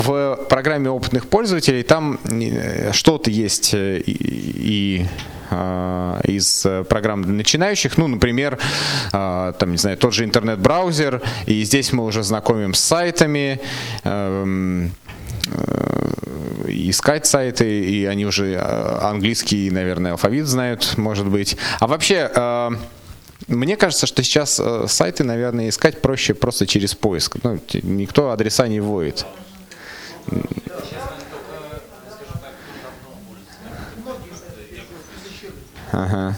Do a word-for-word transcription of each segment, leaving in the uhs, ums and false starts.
в программе опытных пользователей там что-то есть и, и из программ для начинающих, ну, например, там, не знаю, тот же интернет-браузер, и здесь мы уже знакомим с сайтами, искать сайты, и они уже английский, наверное, алфавит знают, может быть. А вообще, мне кажется, что сейчас сайты, наверное, искать проще просто через поиск. Ну, никто адреса не вводит. Ага.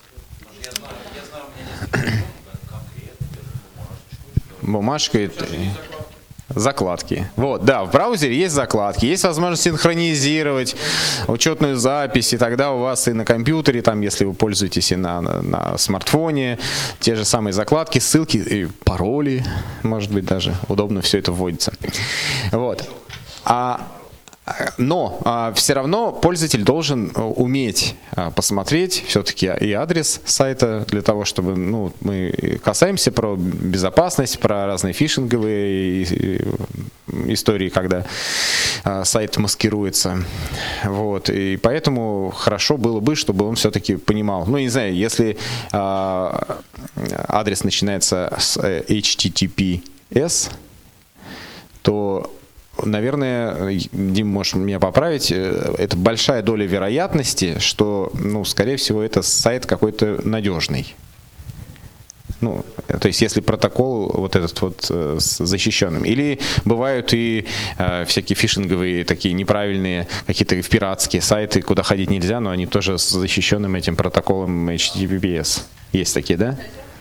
Бумажка и закладки. Вот, да, в браузере есть закладки, есть возможность синхронизировать учетную запись, и тогда у вас и на компьютере, там, если вы пользуетесь и на, на, на смартфоне, те же самые закладки, ссылки, и пароли, может быть, даже удобно все это вводится. Вот. А Но а, все равно пользователь должен уметь а, посмотреть все-таки и адрес сайта для того, чтобы, ну, мы касаемся про безопасность, про разные фишинговые и, и, истории, когда а, сайт маскируется. Вот. И поэтому хорошо было бы, чтобы он все-таки понимал. Ну, не знаю, если а, адрес начинается с эйч ти ти пи эс, то, наверное, Дим, можешь меня поправить, это большая доля вероятности, что, ну, скорее всего, это сайт какой-то надежный. Ну, то есть, если протокол вот этот вот э, с защищенным. Или бывают и э, всякие фишинговые, такие неправильные, какие-то пиратские сайты, куда ходить нельзя, но они тоже с защищенным этим протоколом эйч ти ти пи эс. Есть такие, да?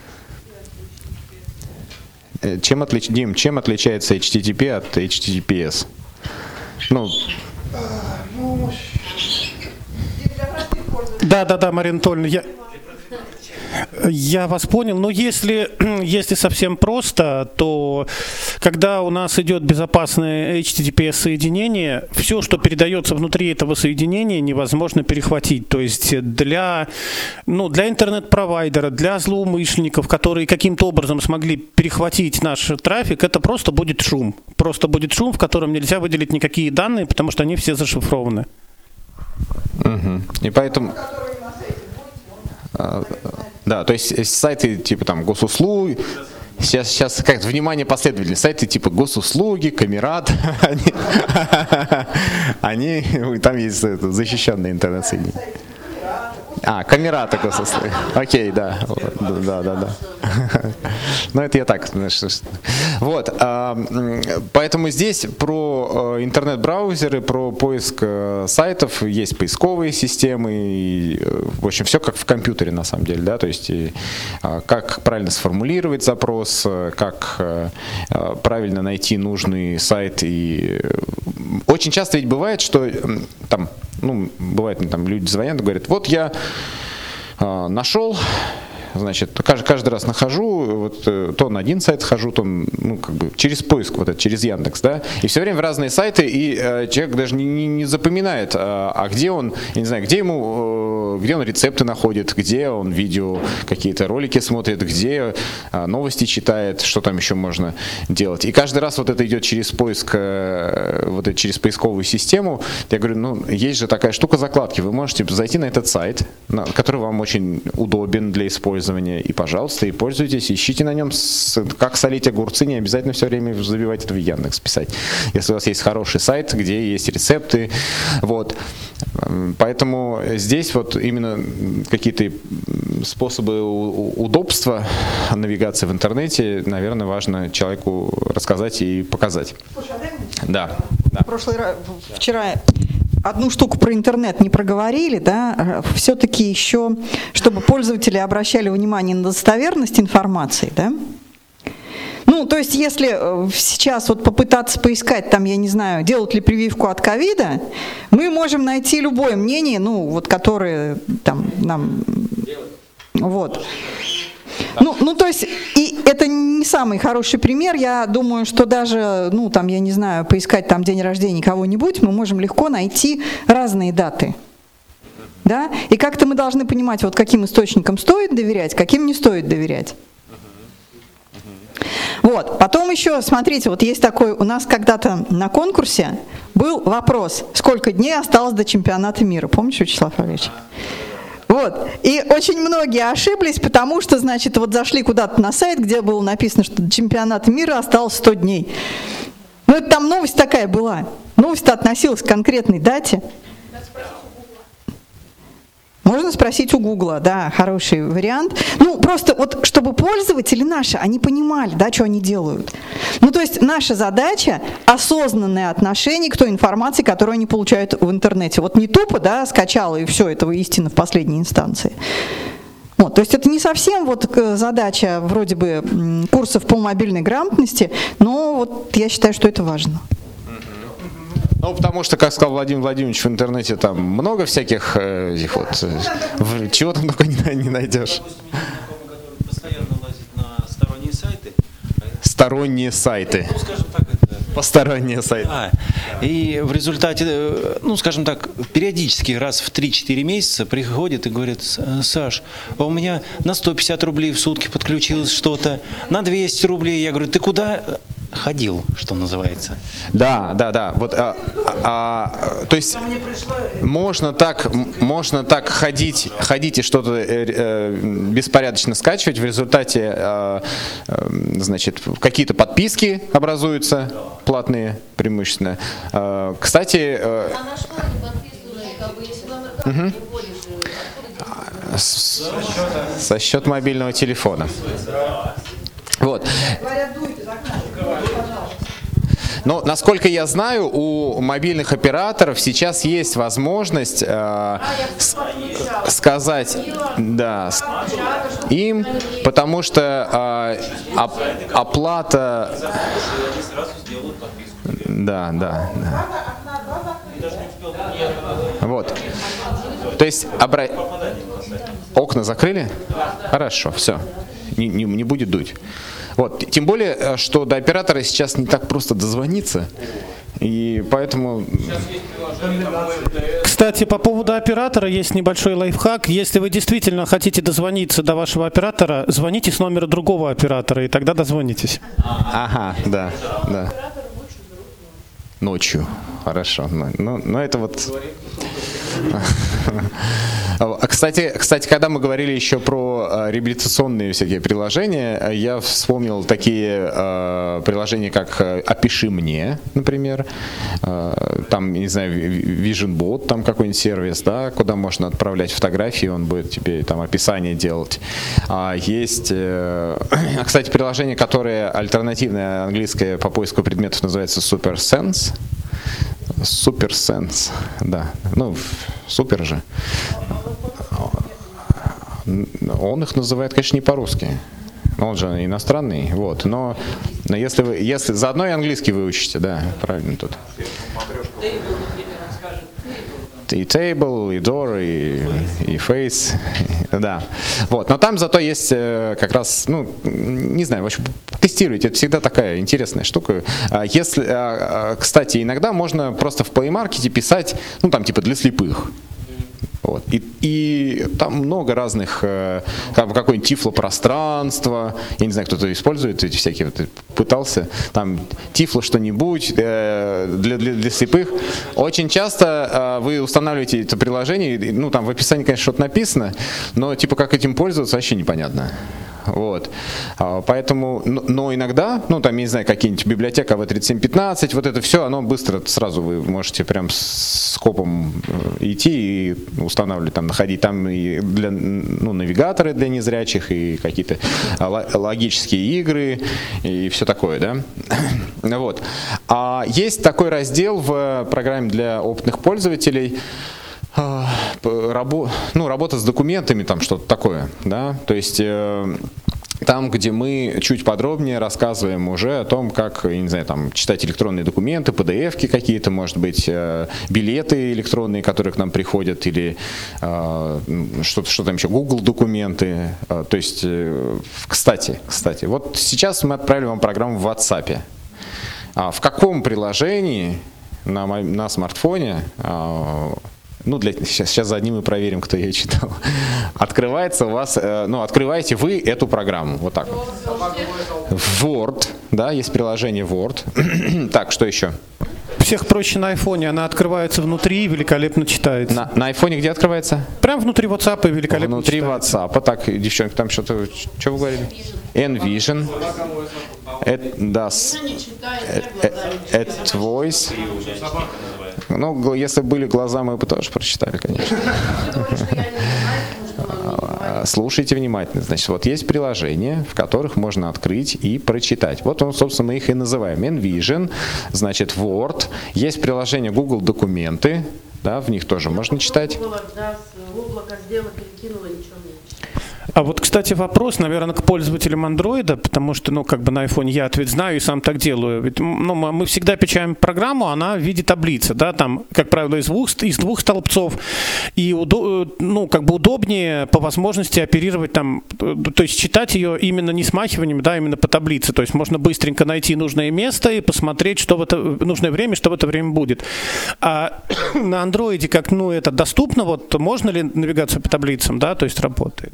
Чем отлич... Дим, чем отличается эйч ти ти пи от эйч ти ти пи эс? Ну, да, да, да, Марина Анатольевна, я... Я вас понял, но если, если совсем просто, то когда у нас идет безопасное эйч ти ти пи эс-соединение, все, что передается внутри этого соединения, невозможно перехватить. То есть для, ну, для интернет-провайдера, для злоумышленников, которые каким-то образом смогли перехватить наш трафик, это просто будет шум. Просто будет шум, в котором нельзя выделить никакие данные, потому что они все зашифрованы. Угу. И поэтому... Да, то есть сайты типа там госуслуги, сейчас, сейчас как внимание последовательно, сайты типа госуслуги, Камерат, они, они, там есть это, защищенные интернет-соединения. А, Камерата госуслуги. Окей, да, да, да, да. Ну это я так. Вот, поэтому здесь про интернет-браузеры, про поиск сайтов, есть поисковые системы, и, в общем, все как в компьютере на самом деле, да, то есть как правильно сформулировать запрос, как правильно найти нужный сайт, и очень часто ведь бывает, что там, ну, бывает, там люди звонят и говорят, вот я э, нашел, значит, каждый, каждый раз нахожу, вот, то на один сайт хожу, то, ну, как бы через поиск, вот это, через Яндекс, да, и все время в разные сайты, и э, человек даже не, не, не запоминает, а, а где он, я не знаю, где ему, э, где он рецепты находит, где он видео, какие-то ролики смотрит, где э, новости читает, что там еще можно делать. И каждый раз вот это идет через поиск, э, вот это, через поисковую систему. Я говорю, ну, есть же такая штука закладки, вы можете зайти на этот сайт, на, который вам очень удобен для использования, и, пожалуйста, и пользуйтесь, ищите на нем, с, как солить огурцы, не обязательно все время забивать это в Яндекс писать. Если у вас есть хороший сайт, где есть рецепты, вот. Поэтому здесь вот именно какие-то способы удобства навигации в интернете, наверное, важно человеку рассказать и показать. Слушай, а дай мне... Да. да. Прошлый раз, вчера... Одну штуку про интернет не проговорили, да, все-таки еще, чтобы пользователи обращали внимание на достоверность информации, да. Ну, то есть, если сейчас вот попытаться поискать, там, я не знаю, делают ли прививку от ковида, мы можем найти любое мнение, ну, вот, которое там нам, вот. Ну, ну, то есть, и это не самый хороший пример. Я думаю, что даже, ну, там, я не знаю, поискать там день рождения кого-нибудь, мы можем легко найти разные даты. Да? И как-то мы должны понимать, вот каким источникам стоит доверять, каким не стоит доверять. Вот. Потом еще, смотрите, вот есть такой, у нас когда-то на конкурсе был вопрос, сколько дней осталось до чемпионата мира. Помните, Вячеслав Валерьевич? Вот. И очень многие ошиблись, потому что, значит, вот зашли куда-то на сайт, где было написано, что до чемпионата мира осталось сто дней. Ну, это там новость такая была. Новость-то относилась к конкретной дате. Можно спросить у Гугла, да, хороший вариант. Ну, просто вот, чтобы пользователи наши, они понимали, да, что они делают. Ну, то есть наша задача – осознанное отношение к той информации, которую они получают в интернете. Вот не тупо, да, скачала и все, это истина в последней инстанции. Вот, то есть это не совсем вот задача вроде бы курсов по мобильной грамотности, но вот я считаю, что это важно. Ну, потому что, как сказал Владимир Владимирович, в интернете там много всяких э, этих вот, э, чего там только не, не найдешь. Который постоянно лазит на сторонние сайты. Сторонние сайты. Ну, скажем так, это... Посторонние сайты. А, и в результате, э, ну, скажем так, периодически раз в три-четыре месяца приходит и говорит: Саш, а у меня на сто пятьдесят рублей в сутки подключилось что-то, на двести рублей. Я говорю: ты куда ходил, что называется? Да, да, да. Вот, а, а, то есть можно так, можно так ходить, ходить и что-то э, э, беспорядочно скачивать. В результате, э, э, значит, какие-то подписки образуются платные, преимущественно. Э, кстати, э, А на что они подписываются, как бы, если номер карты не вводишь, откуда тебе? с- со счет мобильного телефона. Вот. Но, насколько я знаю, у мобильных операторов сейчас есть возможность э, с- сказать, да, с- им, потому что э, оп- оплата... Да, да, да. Вот. То есть обра... окна закрыли? Хорошо, все. Не, не, не будет дуть. Вот. Тем более, что до оператора сейчас не так просто дозвониться. И поэтому... Кстати, по поводу оператора есть небольшой лайфхак. Если вы действительно хотите дозвониться до вашего оператора, звоните с номера другого оператора, и тогда дозвонитесь. Ага, да, да. Ночью. Хорошо. Ну, ну это вот... Кстати, кстати, когда мы говорили еще про реабилитационные всякие приложения, я вспомнил такие э, приложения, как «Опиши мне», например. Э, там, не знаю, VisionBot, там какой-нибудь сервис, да, куда можно отправлять фотографии, он будет тебе там описание делать. А есть, э, кстати, приложение, которое альтернативное английское по поиску предметов, называется SuperSense. SuperSense, да. Ну, супер же. Он их называет, конечно, не по-русски. Он же иностранный, вот. Но, но если вы, если заодно и английский выучите, да, правильно тут. И Table, и Door, и, и Face, да. Вот. Но там зато есть как раз, ну, не знаю, в общем, тестируйте, это всегда такая интересная штука. Если, кстати, иногда можно просто в Play Market писать, ну, там, типа, для слепых. Вот. И, и там много разных, э, как, какое-нибудь тифлопространство, я не знаю, кто-то использует эти всякие, вот, пытался, там тифло что-нибудь э, для, для, для слепых. Очень часто э, вы устанавливаете это приложение, ну там в описании, конечно, что-то написано, но типа как этим пользоваться вообще непонятно. Вот. Поэтому, но иногда, ну там, я не знаю, какие-нибудь библиотека ви тридцать семь пятнадцать, вот это все, оно быстро, сразу вы можете прям с копом идти и устанавливать, там, находить там и для, ну, навигаторы для незрячих, и какие-то логические игры, и все такое, да. Вот. А есть такой раздел в программе для опытных пользователей, Рабо, ну, работа с документами, там что-то такое, да, то есть э, там, где мы чуть подробнее рассказываем уже о том, как, я не знаю, там, читать электронные документы, пи ди эф-ки какие-то, может быть, э, билеты электронные, которые к нам приходят, или э, что-то, что там еще, Google документы, э, то есть, э, кстати, кстати, вот сейчас мы отправили вам программу в WhatsApp. А в каком приложении на, на смартфоне э, ну, для, сейчас, сейчас за одним мы проверим, кто ее читал. Открывается у вас, э, ну, открываете вы эту программу, вот так вот. Word, да, есть приложение Word. Так, что еще? Всех проще на айфоне, она открывается внутри и великолепно читается. На, на айфоне где открывается? Прям внутри WhatsApp и великолепно Внутри читается. WhatsApp. Так, девчонки, там что-то, что вы говорили? Envision. Ad- да, с- Ad- Ad- Advoice. Ну, если были глаза, мы бы тоже прочитали, конечно. Слушайте внимательно. Значит, вот есть приложения, в которых можно открыть и прочитать. Вот, он, собственно, мы их и называем. Envision, значит, Word. Есть приложение Google Документы, да, в них тоже можно читать. Да, с облака сделала, перекинула, ничего не читала. А вот, кстати, вопрос, наверное, к пользователям андроида, потому что, ну, как бы на айфоне я ответ знаю и сам так делаю. Ведь, ну, мы мы всегда печатаем программу, она в виде таблицы, да, там, как правило, из двух, из двух столбцов, и, удо, ну, как бы удобнее по возможности оперировать там, то есть читать ее именно не смахиванием, да, именно по таблице, то есть можно быстренько найти нужное место и посмотреть, что в это нужное время, что в это время будет. А на андроиде, как, ну, это доступно, вот, можно ли навигацию по таблицам, да, то есть работает?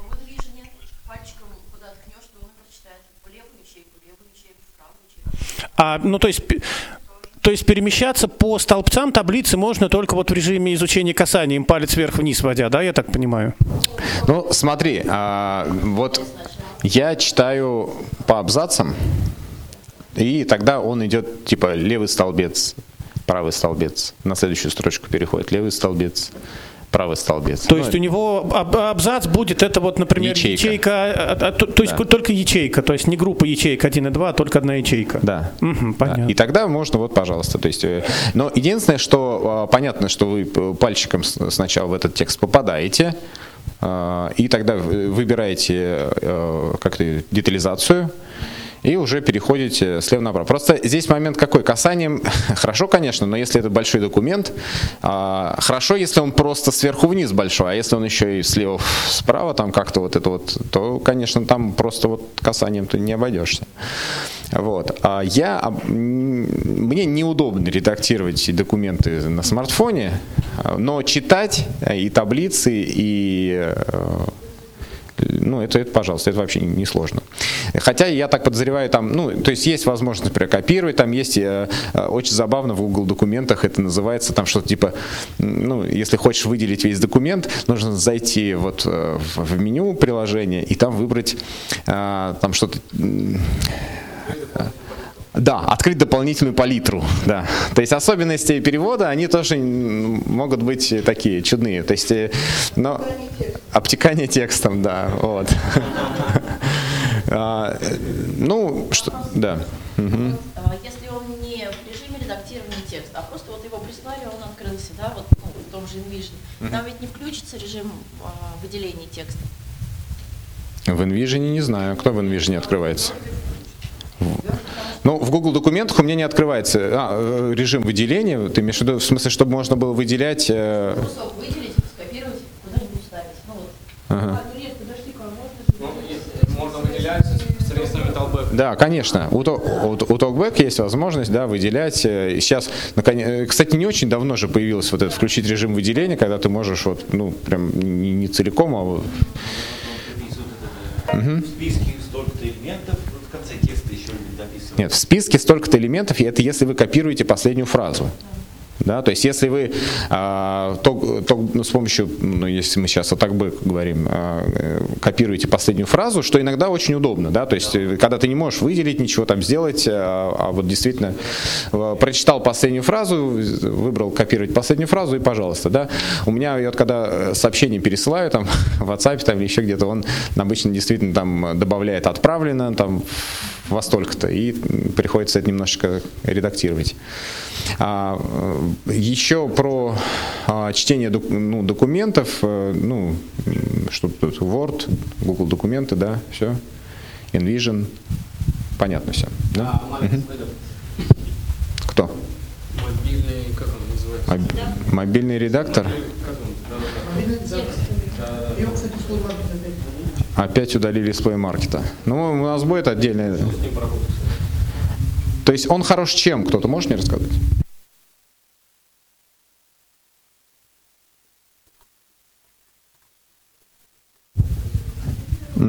А, ну, то есть, пе- то есть перемещаться по столбцам таблицы можно только вот в режиме изучения касанием, палец вверх-вниз водя, да, я так понимаю? Ну, смотри, а, вот я читаю по абзацам, и тогда он идет типа левый столбец, правый столбец, на следующую строчку переходит левый столбец, правый столбец. То Ну, есть у него аб- абзац будет, это вот, например, Ячейка. ячейка, а, а, то, то есть Да. только ячейка, то есть не группа ячеек один и два, а только одна ячейка. Да. Мгм, Да. понятно. И тогда можно, вот, пожалуйста. То есть, э, но единственное, что э, понятно, что вы п- пальчиком с- сначала в этот текст попадаете, э, и тогда вы- выбираете э, как-то детализацию, и уже переходите слева направо. Просто здесь момент какой? Касанием хорошо, конечно, но если это большой документ, а, хорошо, если он просто сверху вниз большой, а если он еще и слева справа, там как-то вот это вот, то, конечно, там просто вот касанием ты не обойдешься. Вот. А я, об- м, мне неудобно редактировать документы на смартфоне, но читать и таблицы, и э, ну, это, это, пожалуйста, это вообще не сложно. Хотя я так подозреваю, там, ну, то есть есть возможность, например, копировать, там есть, э, э, очень забавно в Google документах это называется, там что-то типа, м, ну, если хочешь выделить весь документ, нужно зайти вот э, в, в меню приложения и там выбрать э, там что-то... м, Да, открыть дополнительную палитру, да. То есть особенности перевода, они тоже м, могут быть такие чудные. То есть, э, но обтекание текстом, да, вот. А, э, Ну, что, да. Мгм. А, Если он не в режиме редактирования текста, а просто вот его прислали, он открылся, да, вот ну, в том же InVision, там ведь не включится режим а, выделения текста. В InVision не знаю, кто в InVision открывается. Ну, в Google документах у меня не открывается а, э, режим выделения. Ты имеешь в виду, в смысле, чтобы можно было выделять... э, Кусок выделить, скопировать, куда-нибудь вставить. Ну вот. ага. Можно выделять средствами Talkback. Да, конечно. У, То- у, у Talkback есть возможность, да, выделять. э, Сейчас, наконец, э, кстати, не очень давно же появилось вот это включить режим выделения, когда ты можешь вот, ну, прям не, не целиком, а вот. В списке столько-то элементов, в конце текста еще дописывать. Нет, в списке столько-то элементов, и это если вы копируете последнюю фразу. Да, то есть если вы а, то, то, ну, с помощью, ну, если мы сейчас о Talkback говорим, а, э, копируете последнюю фразу, что иногда очень удобно, да, то есть э, когда ты не можешь выделить ничего там сделать, а, а вот действительно э, прочитал последнюю фразу, выбрал копировать последнюю фразу и пожалуйста, да. У меня вот когда сообщение пересылаю там в WhatsApp там, или еще где-то, он обычно действительно там добавляет отправлено там во столько-то, и приходится это немножечко редактировать. А, э, еще про а, чтение док- ну, документов, э, ну, м, что тут, Word, Google документы, да, все, InVision, понятно все, да? А маленький слайдер. Кто? Мобильный, как он называется? Моб- мобильный редактор? Как он? Да-да-да. Опять удалили из Play Market. Ну, у нас будет отдельное. С ним поработать. То есть он хорош чем? Кто-то может мне рассказать?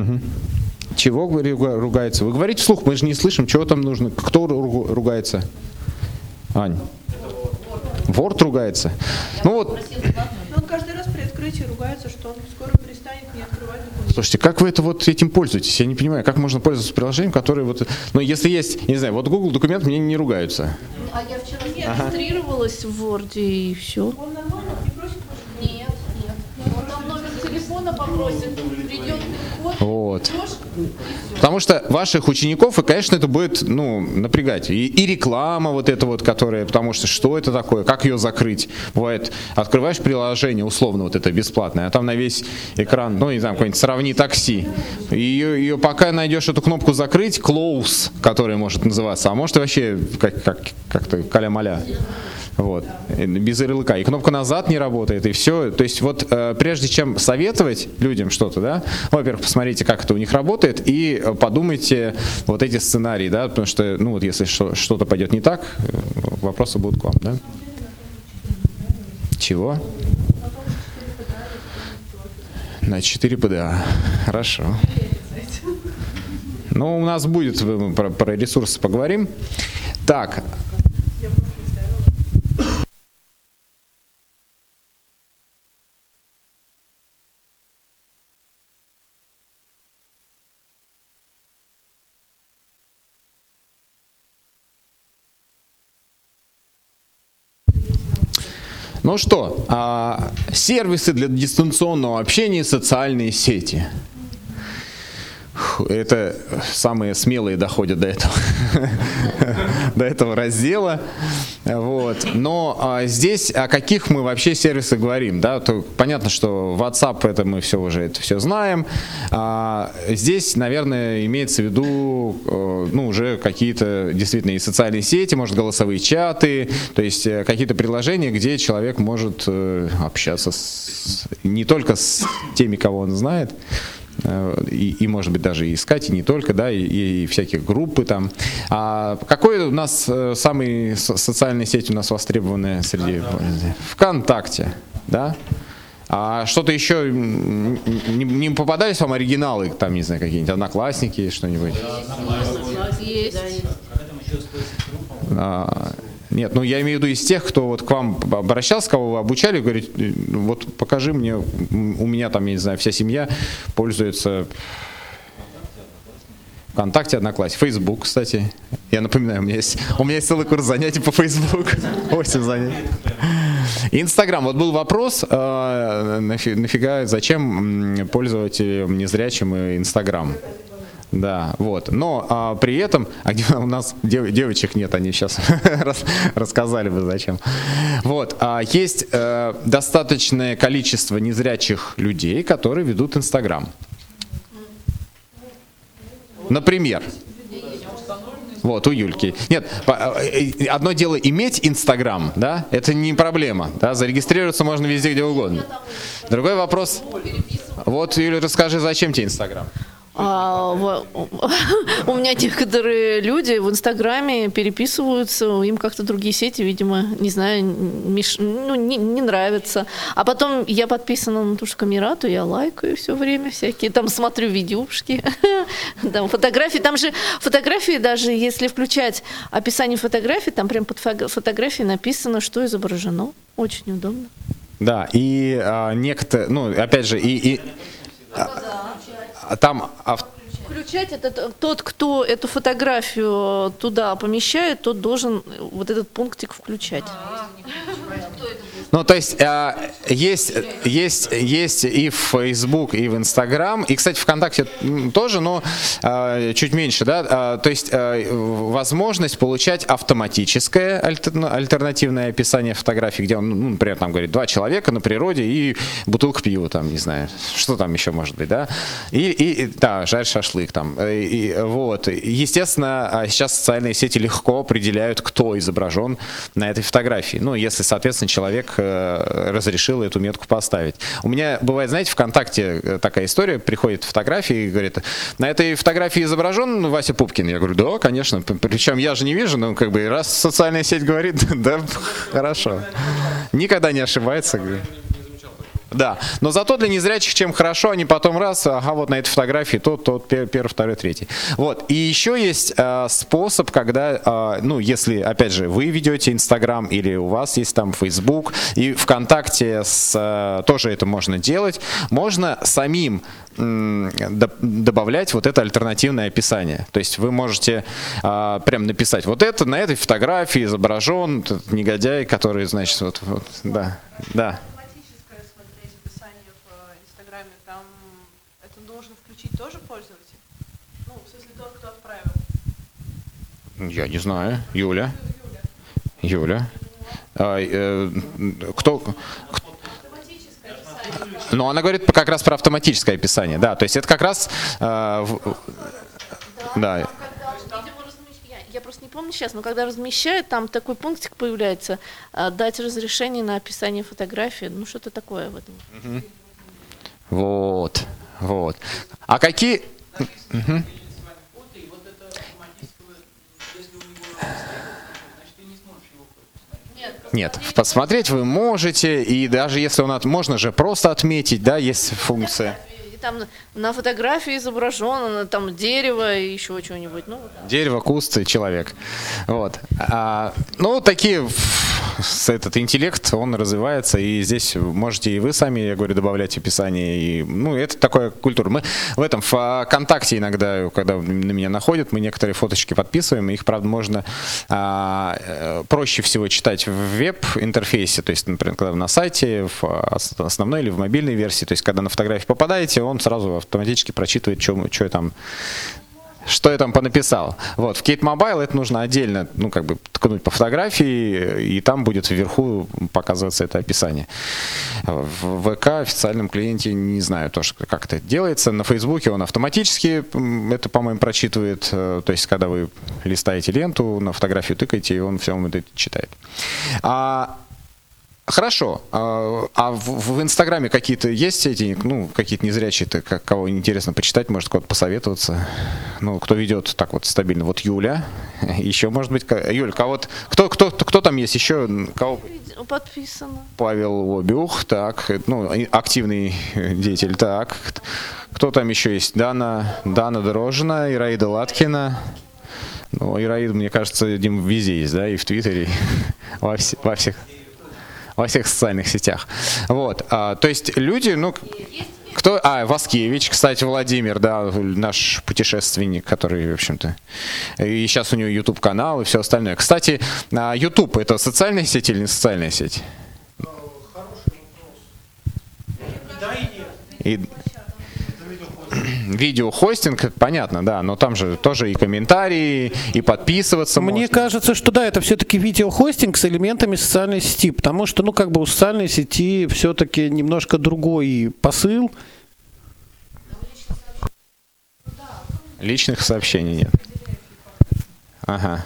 Чего говори- ругается? Вы говорите вслух, мы же не слышим, чего там нужно. Кто ру- ругается? Ань. Ворд ругается. Ну вот, Он каждый раз при открытии ругается, что он скоро перестанет не открывать документы. слушайте, как вы это вот этим пользуетесь? Я не понимаю, как можно пользоваться приложением, которое вот... Ну, если есть, я не знаю, вот Google документ мне не ругаются. А я вчера регистрировалась в Word и все. Он нормально не просит больше? Нет, нет. Он там номер телефона попросит, придет пин-код, Вот. идешь, Потому что ваших учеников, и, конечно, это будет, ну, напрягать. И, и реклама вот эта вот, которая, потому что что это такое, как ее закрыть? Бывает, открываешь приложение, условно, вот это бесплатное, а там на весь экран, ну, не знаю, какой-нибудь «Сравни такси». И ее, ее пока найдешь эту кнопку «Закрыть», «Close», которая может называться, а может и вообще как, как, как-то каля-маля. Вот, без ярлыка. И кнопка назад не работает, и все. То есть вот э, прежде чем советовать людям что-то, да, во-первых, посмотрите, как это у них работает, и э, подумайте вот эти сценарии, да, потому что, ну вот если что- что-то пойдет не так, э, вопросы будут к вам, да. Чего? На четыре пэ дэ а. Хорошо. Ну, у нас будет, мы про, про ресурсы поговорим. Так. Ну что, а, сервисы для дистанционного общения и социальные сети. Фу, это самые смелые доходят до этого, до этого раздела. Вот. Но а, здесь о каких мы вообще сервисах говорим? Да? То, понятно, что WhatsApp, это мы все уже это все знаем. А, здесь, наверное, имеется в виду э, ну, уже какие-то действительно и социальные сети, может, голосовые чаты, то есть э, какие-то приложения, где человек может э, общаться с, не только с теми, кого он знает, И, и, может быть, даже и искать, и не только, да, и, и всякие группы там. А какой у нас э, самый со- социальная сеть у нас востребованная среди пользователей? ВКонтакте, да? А что-то еще м, не, не попадались вам оригиналы, там, не знаю, какие-нибудь Одноклассники, что-нибудь? есть. А, нет, ну я имею в виду из тех, кто вот к вам обращался, кого вы обучали, говорит, вот покажи мне, у меня там, я не знаю, вся семья пользуется ВКонтакте, Одноклассники, Facebook, кстати. Я напоминаю, у меня есть, у меня есть целый курс занятий по Facebook, восемь занятий. Инстаграм. Вот был вопрос, э, нафига, нафига, зачем пользователям незрячим Инстаграм? Да, вот. Но а, при этом, а где у нас дев, девочек нет, они сейчас рас, рассказали бы зачем. Вот, а, есть э, достаточное количество незрячих людей, которые ведут Инстаграм. Например. Вот, у Юльки. Нет, одно дело иметь Инстаграм, да, это не проблема, да, зарегистрироваться можно везде, где угодно. Другой вопрос. Вот, Юля, расскажи, зачем тебе Инстаграм? А, в- у меня некоторые люди в Инстаграме переписываются, им как-то другие сети, видимо, не знаю, меш- ну, не, не нравятся. А потом я подписана на ту же Камерату, я лайкаю все время всякие, там смотрю видюшки, там фотографии, там же фотографии, даже если включать описание фотографий, там прям под фото- фотографией написано, что изображено. Очень удобно. Да, и а, некоторые, ну, опять же, и, и а, там ав- Включать это т- тот, кто эту фотографию туда помещает, тот должен вот этот пунктик включать. ну, то есть а, есть, есть, есть и в Facebook, и в Instagram, и, кстати, ВКонтакте м, тоже, но а, чуть меньше, да, а, то есть а, возможность получать автоматическое альтер- альтернативное описание фотографий, где он, ну, например, там говорит, два человека на природе и бутылка пива, там, не знаю, что там еще может быть, да, и, и, и, да, жарь шашлык там, и, и, вот, естественно, а сейчас социальные сети легко определяют, кто изображен на этой фотографии, ну, если, соответственно, человек э, разрешил эту метку поставить. У меня бывает, знаете, ВКонтакте э, такая история, приходит фотография и говорит, на этой фотографии изображен Вася Пупкин. Я говорю, да, конечно, п- причем я же не вижу, но как бы раз социальная сеть говорит, да, хорошо. Никогда не ошибается. говорю. Да, но зато для незрячих чем хорошо, они потом раз, ага, вот на этой фотографии тот, тот, пер- первый, второй, третий. Вот, и еще есть э, способ, когда, э, ну, если, опять же, вы ведете Инстаграм или у вас есть там Фейсбук, и ВКонтакте с, э, тоже это можно делать, можно самим м, до- добавлять вот это альтернативное описание. То есть вы можете э, прям написать, вот это на этой фотографии изображен этот негодяй, который, значит, вот, вот да, да. Автоматическое смотреть описание в э, Инстаграме, там это должен включить тоже пользователь? Ну, в смысле тот, кто отправил. Я не знаю. Юля. Юля. А, э, кто? Автоматическое описание. Ну, она говорит как раз про автоматическое описание, да. То есть это как раз... э, в- да. Когда, видимо, размещ- я, я просто не помню сейчас, но когда размещают, там такой пунктик появляется, а, дать разрешение на описание фотографии, ну что-то такое в этом. Вот. Вот. А какие... Мгм. Нет, посмотреть вы можете, и даже если он от... можно же просто отметить, да, есть функция. И там на- на фотографии изображено там дерево и еще что-нибудь. Ну, вот. Дерево, куст, и человек. Вот. А, ну, такие, ф- с этот интеллект, он развивается, и здесь можете и вы сами, я говорю, добавлять описание. И, ну, это такая культура. Мы в этом в ВКонтакте иногда, когда на меня находят, мы некоторые фоточки подписываем, их, правда, можно а, э, проще всего читать в веб-интерфейсе, то есть, например, когда вы на сайте, в ос- основной или в мобильной версии, то есть, когда на фотографию попадаете, он сразу автоматически прочитывает, что, что я там, что я там понаписал. Вот, в Kate Mobile это нужно отдельно, ну, как бы ткнуть по фотографии, и там будет вверху показываться это описание. В ВК официальном клиенте не знаю тоже, как это делается. На Фейсбуке он автоматически м, это, по-моему, прочитывает. э, То есть, когда вы листаете ленту, на фотографию тыкаете, и он все вам это читает. А Хорошо. А а в, в Инстаграме какие-то есть эти, ну, какие-то незрячие-то, как- кого интересно почитать, может, кого-то посоветоваться? Ну, кто ведет так вот стабильно? Вот Юля. Еще, может быть, ка- Юль, кого-то... Кто, кто, кто там есть еще? Кого? Видео подписано. Павел Обиух, так, ну, и активный деятель, так. Кто там еще есть? Дана, Дана Дорожина, Ираида Латкина. Ну, Ираида, мне кажется, Дим, везде есть, да, и в Твиттере, и во, все- во всех... во всех социальных сетях. Вот. А, то есть люди, ну, кто... А, Васкевич, кстати, Владимир, да, наш путешественник, который, в общем-то... И сейчас у него YouTube-канал и все остальное. Кстати, а, YouTube — это социальная сеть или не социальная сеть? И... Видеохостинг, понятно, да, но там же тоже и комментарии, и подписываться Мне можно. кажется, что да, это все-таки видеохостинг с элементами социальной сети, потому что, ну, как бы у социальной сети все-таки немножко другой посыл. Личных сообщений нет. Ага.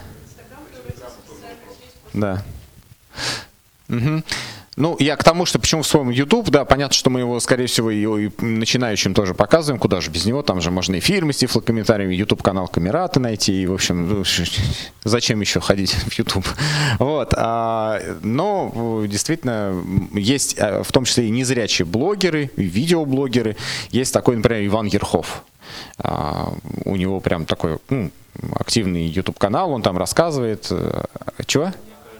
Да. Мгм. Ну, я к тому, что почему вспомнил YouTube, да, понятно, что мы его, скорее всего, и, и начинающим тоже показываем, куда же без него, там же можно и фильмы с тифлокомментариями, YouTube-канал Камераты найти, и, в общем, ну, зачем еще ходить в YouTube? Вот, а, но действительно есть, в том числе и незрячие блогеры, и видеоблогеры, есть такой, например, Иван Ерхов. А, у него прям такой, ну, активный YouTube-канал, он там рассказывает. э, Чего?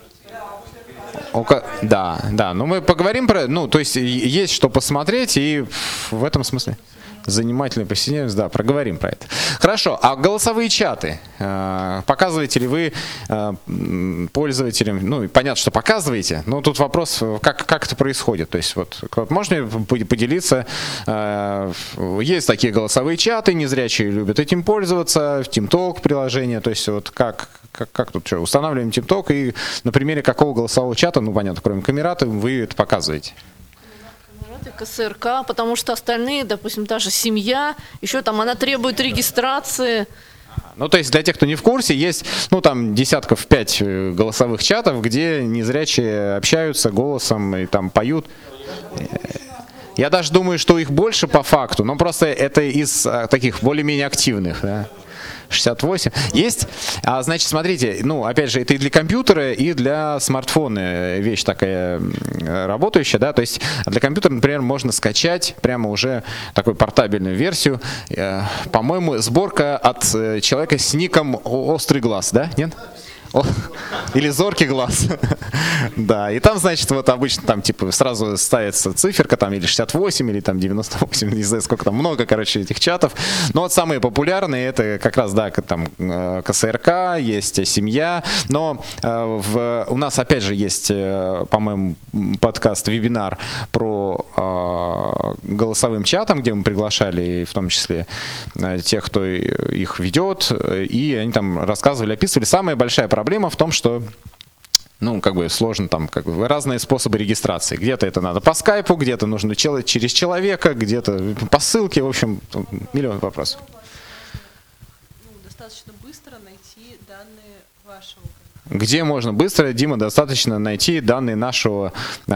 Ока- Да, да, но мы поговорим про, ну, то есть и- есть что посмотреть, и в этом смысле занимательная повседневность, да, проговорим про это. Хорошо, а голосовые чаты, э, показываете ли вы э, м, пользователям, ну, и понятно, что показываете, но тут вопрос, как, как это происходит, то есть вот, вот можно мне по- поделиться, э, есть такие голосовые чаты, незрячие любят этим пользоваться, в TeamTalk приложение, то есть вот как, как, как тут что, устанавливаем TeamTalk и на примере какого голосового чата, ну, понятно, кроме камераты, вы это показываете. Это КСРК, потому что остальные, допустим, та же семья, еще там она требует регистрации. Ну, то есть для тех, кто не в курсе, есть, ну, там десятков пять э, голосовых чатов, где незрячие общаются голосом и там поют. Э, Я даже думаю, что их больше по факту, но просто это из а, таких более-менее активных, да. шестьдесят восемь. Есть, а, значит, смотрите, ну, опять же, это и для компьютера, и для смартфона вещь такая м, работающая, да, то есть для компьютера, например, можно скачать прямо уже такую портабельную версию. Э, по-моему, сборка от э, человека с ником «Острый глаз», да? Нет? О, или зоркий глаз. Да, и там, значит, вот обычно там типа сразу ставится циферка, там или шестьдесят восемь, или там девяносто восемь, не знаю сколько там, много, короче, этих чатов. Но вот самые популярные это как раз, да, там КСРК, есть семья, но э, в, у нас опять же есть, э, по-моему, подкаст, вебинар про э, голосовым чатам, где мы приглашали в том числе э, тех, кто их ведет, и они там рассказывали, описывали. Самая большая проблема Проблема в том, что, ну, как бы сложно там, как бы разные способы регистрации. Где-то это надо по скайпу, где-то нужно чел- через человека, где-то по ссылке, в общем, миллион вопросов. Ну, достаточно быстро найти данные вашего. Где можно быстро, Дима, достаточно найти данные нашего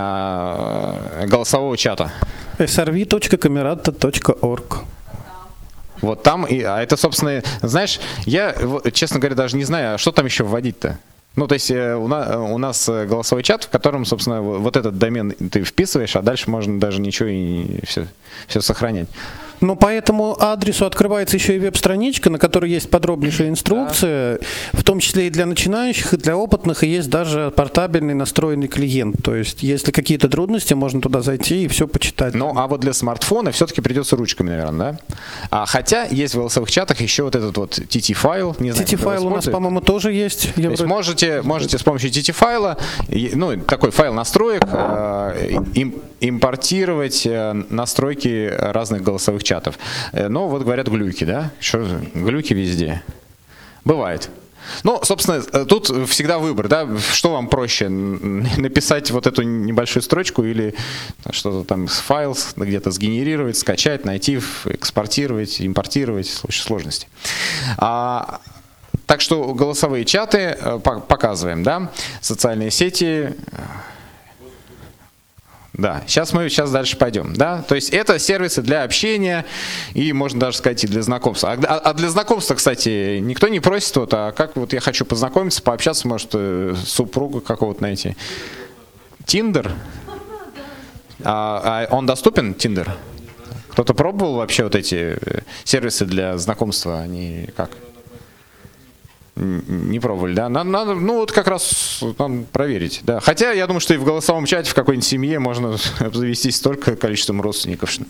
а, голосового чата? эс эр ви точка камерата точка орг. Вот там, и, а это, собственно, знаешь, я, честно говоря, даже не знаю, а что там еще вводить-то? Ну, то есть э, у, на, у нас голосовой чат, в котором, собственно, вот этот домен ты вписываешь, а дальше можно даже ничего и все, все сохранять. Ну, по этому адресу открывается еще и веб-страничка, на которой есть подробнейшая инструкция, да. В том числе и для начинающих, и для опытных, и есть даже портабельный настроенный клиент. То есть, если какие-то трудности, можно туда зайти и все почитать. Ну, а вот для смартфона все-таки придется ручками, наверное, да? А, хотя есть в голосовых чатах еще вот этот вот ти ти-файл. ти ти-файл у нас, по-моему, тоже есть. То есть можете, можете с помощью ти ти-файла, ну, такой файл настроек, э, им, импортировать э, настройки разных голосовых чатов. Но вот говорят глюки, да? Что глюки везде. Бывает. Ну, собственно, тут всегда выбор, да? Что вам проще? Написать вот эту небольшую строчку или что-то там с файл где-то сгенерировать, скачать, найти, экспортировать, импортировать в случае сложности. А, так что голосовые чаты показываем, да? Социальные сети. Да, сейчас мы сейчас дальше пойдем, да, то есть это сервисы для общения и можно даже сказать и для знакомства. А, а для знакомства, кстати, никто не просит вот, а как вот я хочу познакомиться, пообщаться, может супруга какого-то найти. Тиндер? А, а он доступен, Тиндер? Кто-то пробовал вообще вот эти сервисы для знакомства? Они как? Не пробовали, да? Надо, надо, ну вот как раз надо проверить, да. Хотя я думаю, что и в голосовом чате в какой-нибудь семье можно обзавестись столько количеством родственников. Что...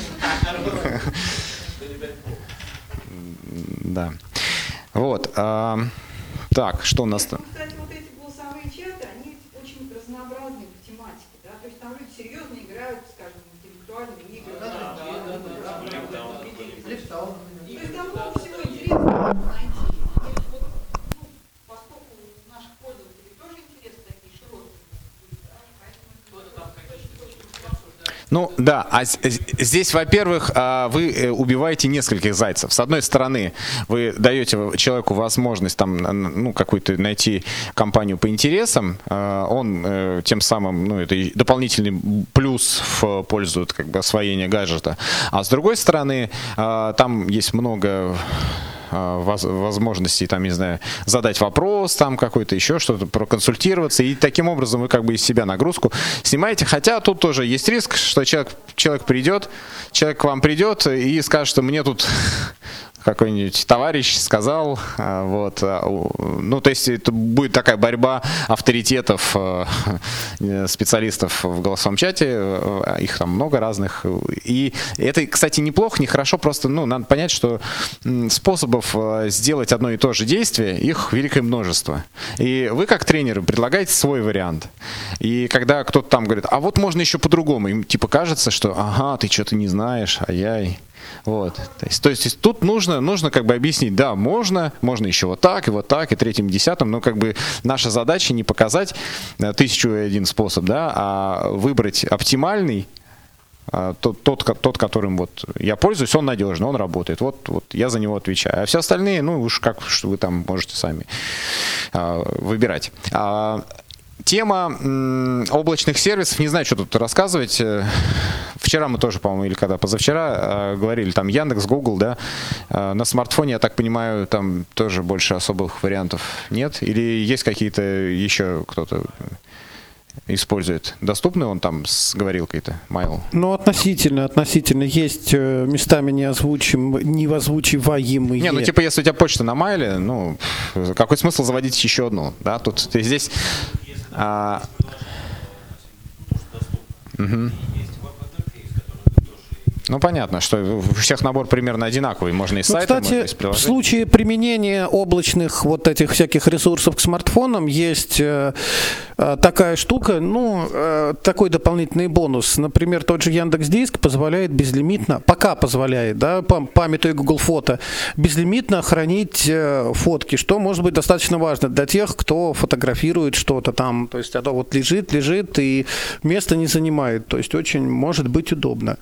Да. Вот. А, так, что у нас там? Кстати, вот эти голосовые чаты, они очень разнообразные по тематике, да? То есть там люди серьезно играют, скажем, интеллектуальные игры. То есть там много всего интересного найти. Ну да, а здесь, во-первых, вы убиваете нескольких зайцев. С одной стороны, вы даете человеку возможность там, ну, какую-то найти компанию по интересам, он тем самым, ну, это дополнительный плюс в пользу как бы освоения гаджета. А с другой стороны, там есть много возможностей, там, не знаю, задать вопрос, там какой-то еще что-то, проконсультироваться, и таким образом вы как бы из себя нагрузку снимаете, хотя тут тоже есть риск, что человек, человек придет, человек к вам придет и скажет, что мне тут какой-нибудь товарищ сказал, вот, ну, то есть это будет такая борьба авторитетов специалистов в голосовом чате, их там много разных, и это, кстати, неплохо, нехорошо, просто, ну, надо понять, что способов сделать одно и то же действие, их великое множество, и вы, как тренеры, предлагаете свой вариант, и когда кто-то там говорит, а вот можно еще по-другому, им типа кажется, что, ага, ты что-то не знаешь, ай-яй. Вот. То есть, то есть тут нужно, нужно как бы объяснить, да, можно, можно еще вот так, и вот так, и третьим, десятым, но как бы наша задача не показать тысячу и один способ, да, а выбрать оптимальный, тот, тот, тот, которым вот я пользуюсь, он надежный, он работает, вот, вот я за него отвечаю. А все остальные, ну уж как что вы там можете сами а, выбирать. А, Тема м, облачных сервисов, не знаю, что тут рассказывать. Э, Вчера мы тоже, по-моему, или когда позавчера э, говорили, там Яндекс, Google, да. Э, на смартфоне, я так понимаю, там тоже больше особых вариантов нет? Или есть какие-то еще кто-то использует? Доступный он там с говорилкой-то, Майл? Ну, относительно, относительно. Есть э, местами не озвучим, не озвучиваемые. Не, ну типа если у тебя почта на Майле, ну, какой смысл заводить еще одну, да? Тут ты здесь... А, угу. Ну, понятно, что у всех набор примерно одинаковый. Можно и с Ну, сайта, кстати, можно и с в приложением. случае применения облачных вот этих всяких ресурсов к смартфонам есть э, э, такая штука, ну, э, такой дополнительный бонус. Например, тот же Яндекс.Диск позволяет безлимитно, пока позволяет, да, пам- памятуя Google Фото, безлимитно хранить э, фотки, что может быть достаточно важно для тех, кто фотографирует что-то там. То есть оно вот лежит, лежит и место не занимает. То есть очень может быть удобно.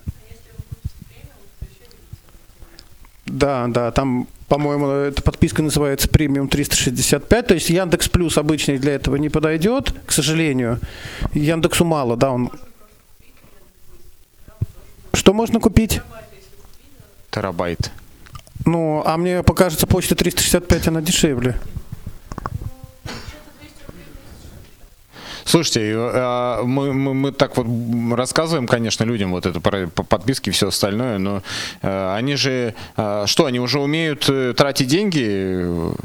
Да, да, там, по-моему, эта подписка называется премиум триста шестьдесят пять, то есть Яндекс Плюс обычный для этого не подойдет, к сожалению. Яндексу мало, да, он... Что можно купить? Терабайт. Ну, а мне покажется, почта триста шестьдесят пять, она дешевле. Слушайте, э, мы, мы, мы так вот рассказываем, конечно, людям вот это про подписки и все остальное, но э, они же, э, что, они уже умеют э, тратить деньги?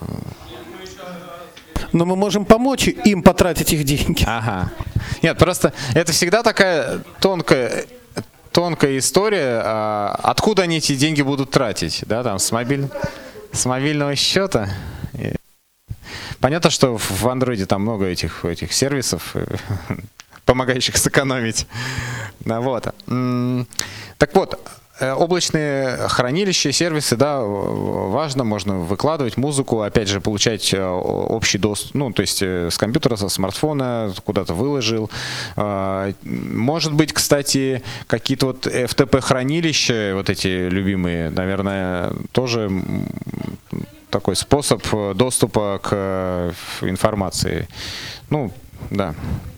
Но мы можем помочь им потратить их деньги. Ага. Нет, просто это всегда такая тонкая, тонкая история, э, откуда они эти деньги будут тратить, да, там, с, мобиль... с мобильного счета. Понятно, что в Андроиде там много этих, этих сервисов, помогающих сэкономить. Вот. Так вот, облачные хранилища, сервисы, да, важно, можно выкладывать музыку, опять же, получать общий доступ, ну, то есть с компьютера, со смартфона, куда-то выложил. Может быть, кстати, какие-то вот эф тэ пэ-хранилища, вот эти любимые, наверное, тоже... такой способ доступа к информации. Ну, да.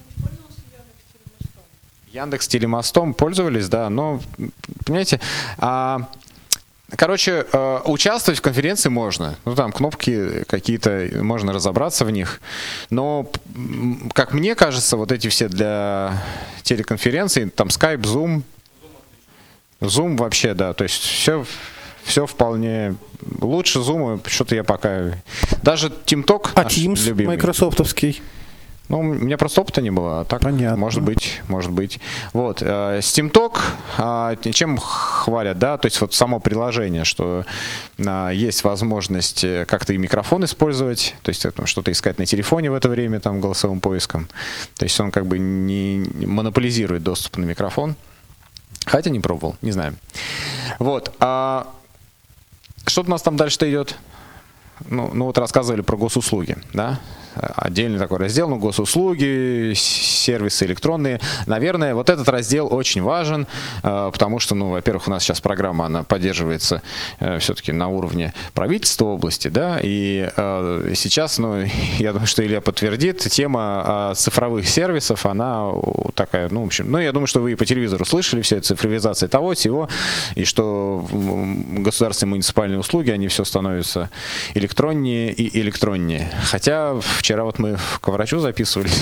Яндекс Телемостом пользовались, да, но, понимаете, а, короче, участвовать в конференции можно. Ну, там кнопки какие-то, можно разобраться в них. Но, как мне кажется, вот эти все для телеконференций, там Skype, Zoom, Zoom вообще, да, то есть все... Все вполне лучше Zoom, что-то я пока... Даже TeamTalk А наш Teams, любимый. майкрософтовский? Ну, у меня просто опыта не было, а так, Понятно. может быть, может быть. Вот, э, с TeamTalk э, чем хвалят, да, то есть вот само приложение, что э, есть возможность как-то и микрофон использовать, то есть там, что-то искать на телефоне в это время, там, голосовым поиском. То есть он как бы не, не монополизирует доступ на микрофон. Хотя не пробовал, не знаю. Вот, а... Что у нас там дальше-то идет? Ну, ну вот рассказывали про госуслуги, да? Отдельный такой раздел, ну, госуслуги, сервисы электронные. Наверное, вот этот раздел очень важен, потому что, ну, во-первых, у нас сейчас программа, она поддерживается все-таки на уровне правительства области, да, и сейчас, ну, я думаю, что Илья подтвердит, тема цифровых сервисов, она такая, ну, в общем, ну, я думаю, что вы и по телевизору слышали все, цифровизация того, всего, и что государственные муниципальные услуги, они все становятся электроннее и электроннее. Хотя вчера вот мы к врачу записывались.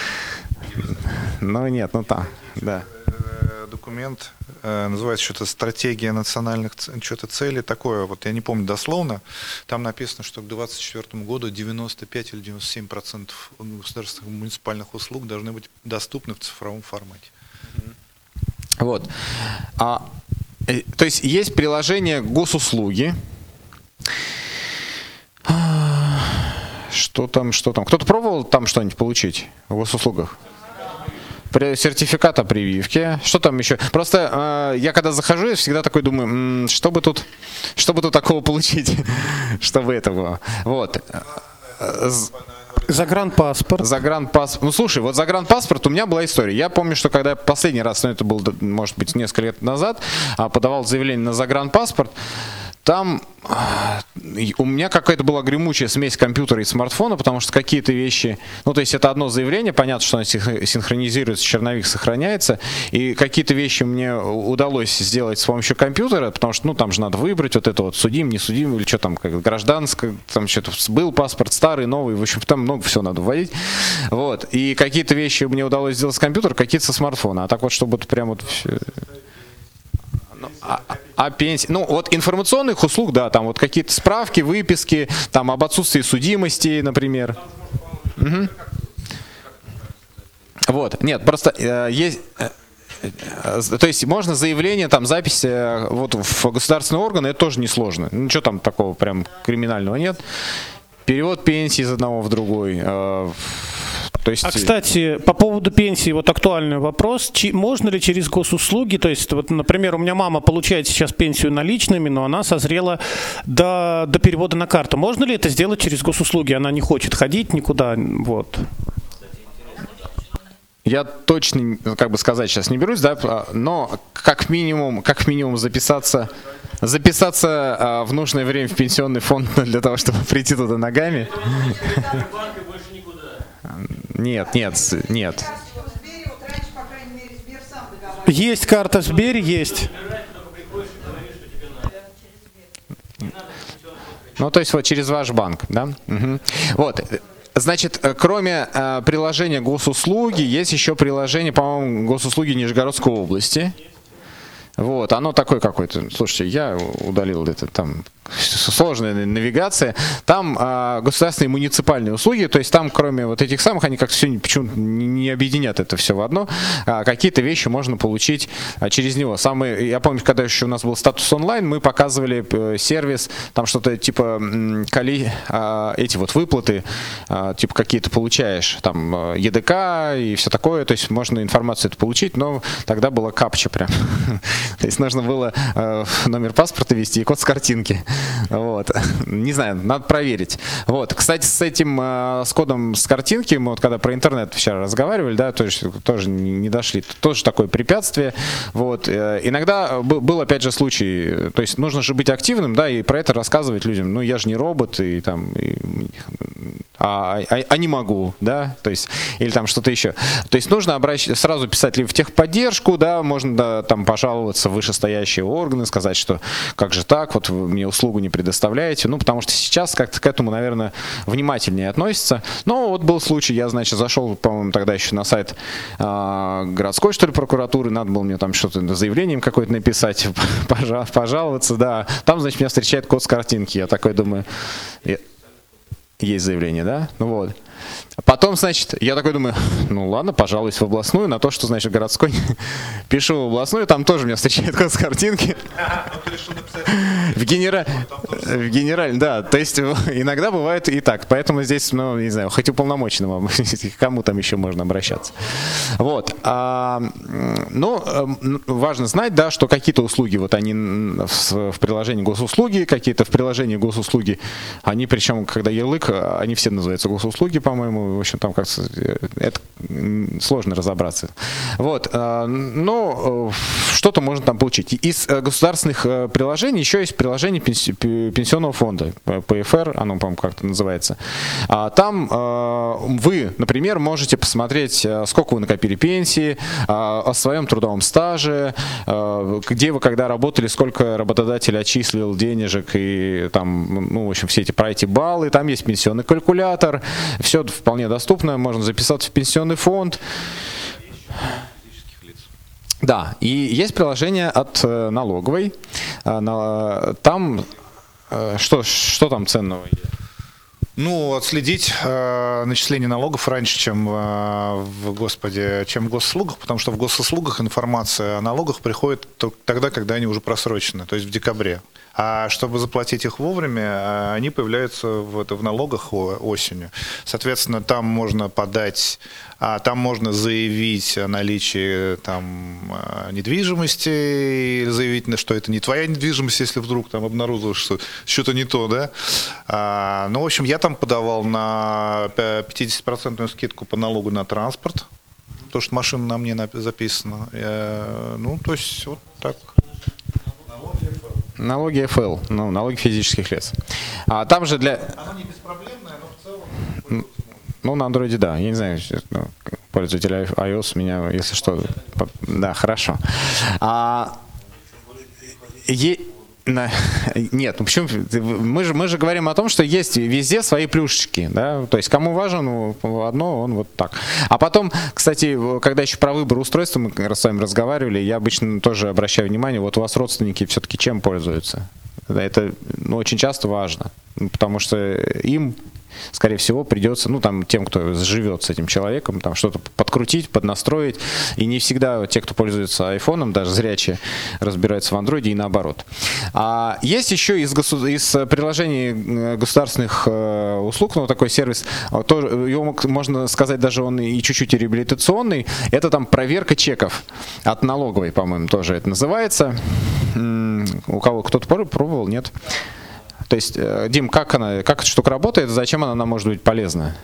Но нет, ну там, да. Документ называется что-то «Стратегия национальных что-то целей». Такое, вот я не помню дословно. Там написано, что к двадцать четвёртому году девяносто пять или девяносто семь процентов государственных муниципальных услуг должны быть доступны в цифровом формате. Вот. А, то есть есть приложение госуслуги. Что там, что там? Кто-то пробовал там что-нибудь получить в госуслугах? Сертификат о прививке. Что там еще? Просто э, я когда захожу, я всегда такой думаю, м-м, что бы тут, что бы тут такого получить, чтобы это было. Вот. Загранпаспорт. Загранпаспорт. Ну, слушай, вот загранпаспорт у меня была история. Я помню, что когда я последний раз, ну, это было, может быть, несколько лет назад, подавал заявление на загранпаспорт, там а, и у меня какая-то была гремучая смесь компьютера и смартфона, потому что какие-то вещи, ну то есть это одно заявление, понятно, что оно сих- синхронизируется, черновик сохраняется, и какие-то вещи мне удалось сделать с помощью компьютера, потому что ну там же надо выбрать вот это вот судим, не судим, или что там, как гражданское, там что-то был паспорт старый, новый, в общем, там много всего надо вводить. Вот. И какие-то вещи мне удалось сделать с компьютера, какие-то со смартфона. А так вот, чтобы вот прям вот всё- Ну, А, а пенсии, ну вот информационных услуг, да, там вот какие-то справки, выписки, там об отсутствии судимости, например. Мгм. Вот, нет, просто э, есть, э, э, то есть можно заявление, там запись э, вот в государственные органы, это тоже несложно, ничего там такого прям криминального нет. Перевод пенсии из одного в другой. э, То есть, А, кстати, по поводу пенсии, вот актуальный вопрос. Чи- можно ли через госуслуги, то есть, вот, например, у меня мама получает сейчас пенсию наличными, но она созрела до, до перевода на карту. Можно ли это сделать через госуслуги? Она не хочет ходить никуда, вот. Я точно, как бы сказать, сейчас не берусь, да, но как минимум, как минимум записаться, записаться а, в нужное время в пенсионный фонд для того, чтобы прийти туда ногами. Нет, нет, с- нет. Есть карта в Сбере, есть. Ну, то есть вот через ваш банк, да? Мгм. Вот. Значит, э, кроме э, приложения госуслуги, есть еще приложение, по-моему, госуслуги Нижегородской области. Вот, оно такое какое-то. Слушайте, я удалил это, там сложная навигация. Там а, государственные и муниципальные услуги, то есть там, кроме вот этих самых, они как-то все почему-то не не объединят это все в одно. А, какие-то вещи можно получить а, через него. Самый, я помню, когда еще у нас был статус онлайн, мы показывали э, сервис, там что-то типа м, коли, а, эти вот выплаты, а, типа какие-то получаешь, там э, Е Д К и все такое, то есть можно информацию эту получить, но тогда была капча прям. То есть нужно было э, номер паспорта ввести и код с картинки. Вот. Не знаю, надо проверить. Вот. Кстати, с этим, э, с кодом с картинки, мы вот когда про интернет вчера разговаривали, да, то есть тоже не, не дошли. Тоже такое препятствие. Вот. Э, иногда был, был опять же случай, то есть нужно же быть активным, да, и про это рассказывать людям. Ну, я же не робот, и там, и, а, а, а не могу, да, то есть, или там что-то еще. То есть нужно обращаться, сразу писать либо в техподдержку, да, можно да, там пожаловаться в вышестоящие органы, сказать, что как же так, вот вы мне услугу не предоставляете, ну, потому что сейчас как-то к этому, наверное, внимательнее относятся. Но вот был случай, я, значит, зашел, по-моему, тогда еще на сайт а, городской, что ли, прокуратуры, надо было мне там что-то, заявлением какое-то написать, пожа- пожаловаться, да, там, значит, меня встречает код с картинки, я такой думаю... я- Есть заявление, да? Ну вот. Потом, значит, я такой думаю, ну ладно, пожалуюсь в областную на то, что, значит, городской. Пишу в областную, там тоже меня встречает код с картинки. В генера... в генераль, да, то есть иногда бывает и так, поэтому здесь, ну, не знаю, хоть уполномоченному, к кому там еще можно обращаться. Вот. А, ну, важно знать, да, что какие-то услуги, вот они в, в приложении госуслуги, какие-то в приложении госуслуги, они, причем, когда ярлык, они все называются госуслуги, по-моему, в общем, там как-то это сложно разобраться. Вот. Но что-то можно там получить. Из государственных приложений еще есть приложение пенсионного фонда, П Ф Р, оно, по-моему, как-то называется. Там вы, например, можете посмотреть, сколько вы накопили пенсии, о своем трудовом стаже, где вы когда работали, сколько работодатель отчислил денежек, и там, ну, в общем, все эти про эти баллы, там есть пенсионный калькулятор, все вполне доступно, можно записаться в пенсионный фонд. Да, и есть приложение от э, налоговой. Э, на, там э, что, что там ценного? Ну, отследить э, начисление налогов раньше, чем э, в, господи, чем в госуслугах, потому что в госуслугах информация о налогах приходит только тогда, когда они уже просрочены, то есть в декабре. А чтобы заплатить их вовремя, они появляются в, в налогах осенью. Соответственно, там можно подать, а там можно заявить о наличии там, недвижимости, или заявить, что это не твоя недвижимость, если вдруг там обнаружишь, что что-то не то, да. А, ну, в общем, я там подавал на пятидесятипроцентную скидку по налогу на транспорт, потому что машина на мне записана. Я, ну, то есть, вот так. Налоги эф эл, ну, налоги физических лиц. А там же для... Оно не беспроблемное, но в целом... Ну, на андроиде, да. Я не знаю, ну, пользователь iOS меня, если что... по- Да, хорошо. А... е- на- Нет, ну почему? Мы же, мы же говорим о том, что есть везде свои плюшечки, да, то есть кому важен ну, одно, он вот так. А потом, кстати, когда еще про выбор устройства мы раз с вами разговаривали, я обычно тоже обращаю внимание, вот у вас родственники все-таки чем пользуются? Да, это ну, очень часто важно, потому что им, скорее всего, придется, ну, там, тем, кто живет с этим человеком, там, что-то подкрутить, поднастроить. И не всегда те, кто пользуется айфоном, даже зрячие, разбираются в андроиде и наоборот. А есть еще из, госу- из приложений государственных э, услуг, ну, такой сервис, э, тоже, его можно сказать, даже он и чуть-чуть и реабилитационный, это там проверка чеков от налоговой, по-моему, тоже это называется. М, У кого кто-то пробовал, нет? То есть, э, Дим, как она, как эта штука работает, зачем она нам может быть полезна?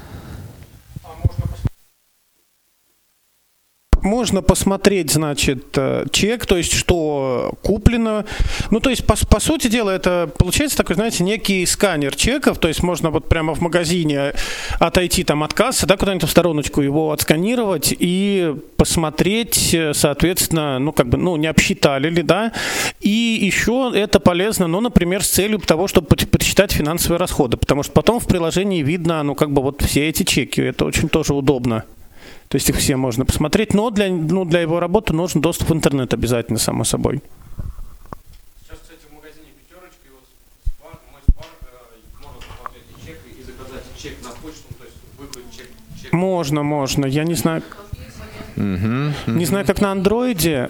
Можно посмотреть, значит, э, чек, то есть что куплено. Ну, то есть, по, по сути дела, это получается такой, знаете, некий сканер чеков. То есть можно вот прямо в магазине отойти там от кассы, да, куда-нибудь в стороночку его отсканировать и посмотреть, э, соответственно, ну, как бы, ну, не обсчитали ли, да. И еще это полезно, ну, например, с целью того, чтобы под- подсчитать финансовые расходы. Потому что потом в приложении видно, ну, как бы вот все эти чеки. Это очень тоже удобно. То есть их все можно посмотреть, но для, ну, для его работы нужен доступ в интернет обязательно, само собой. Сейчас, кстати, в магазине «Пятерочка» и вот Спар, мой Спар, э, можно посмотреть и чек, и заказать чек на почту, то есть выкладывать чек. чек. Можно, можно. Я не знаю, не знаю, как на андроиде,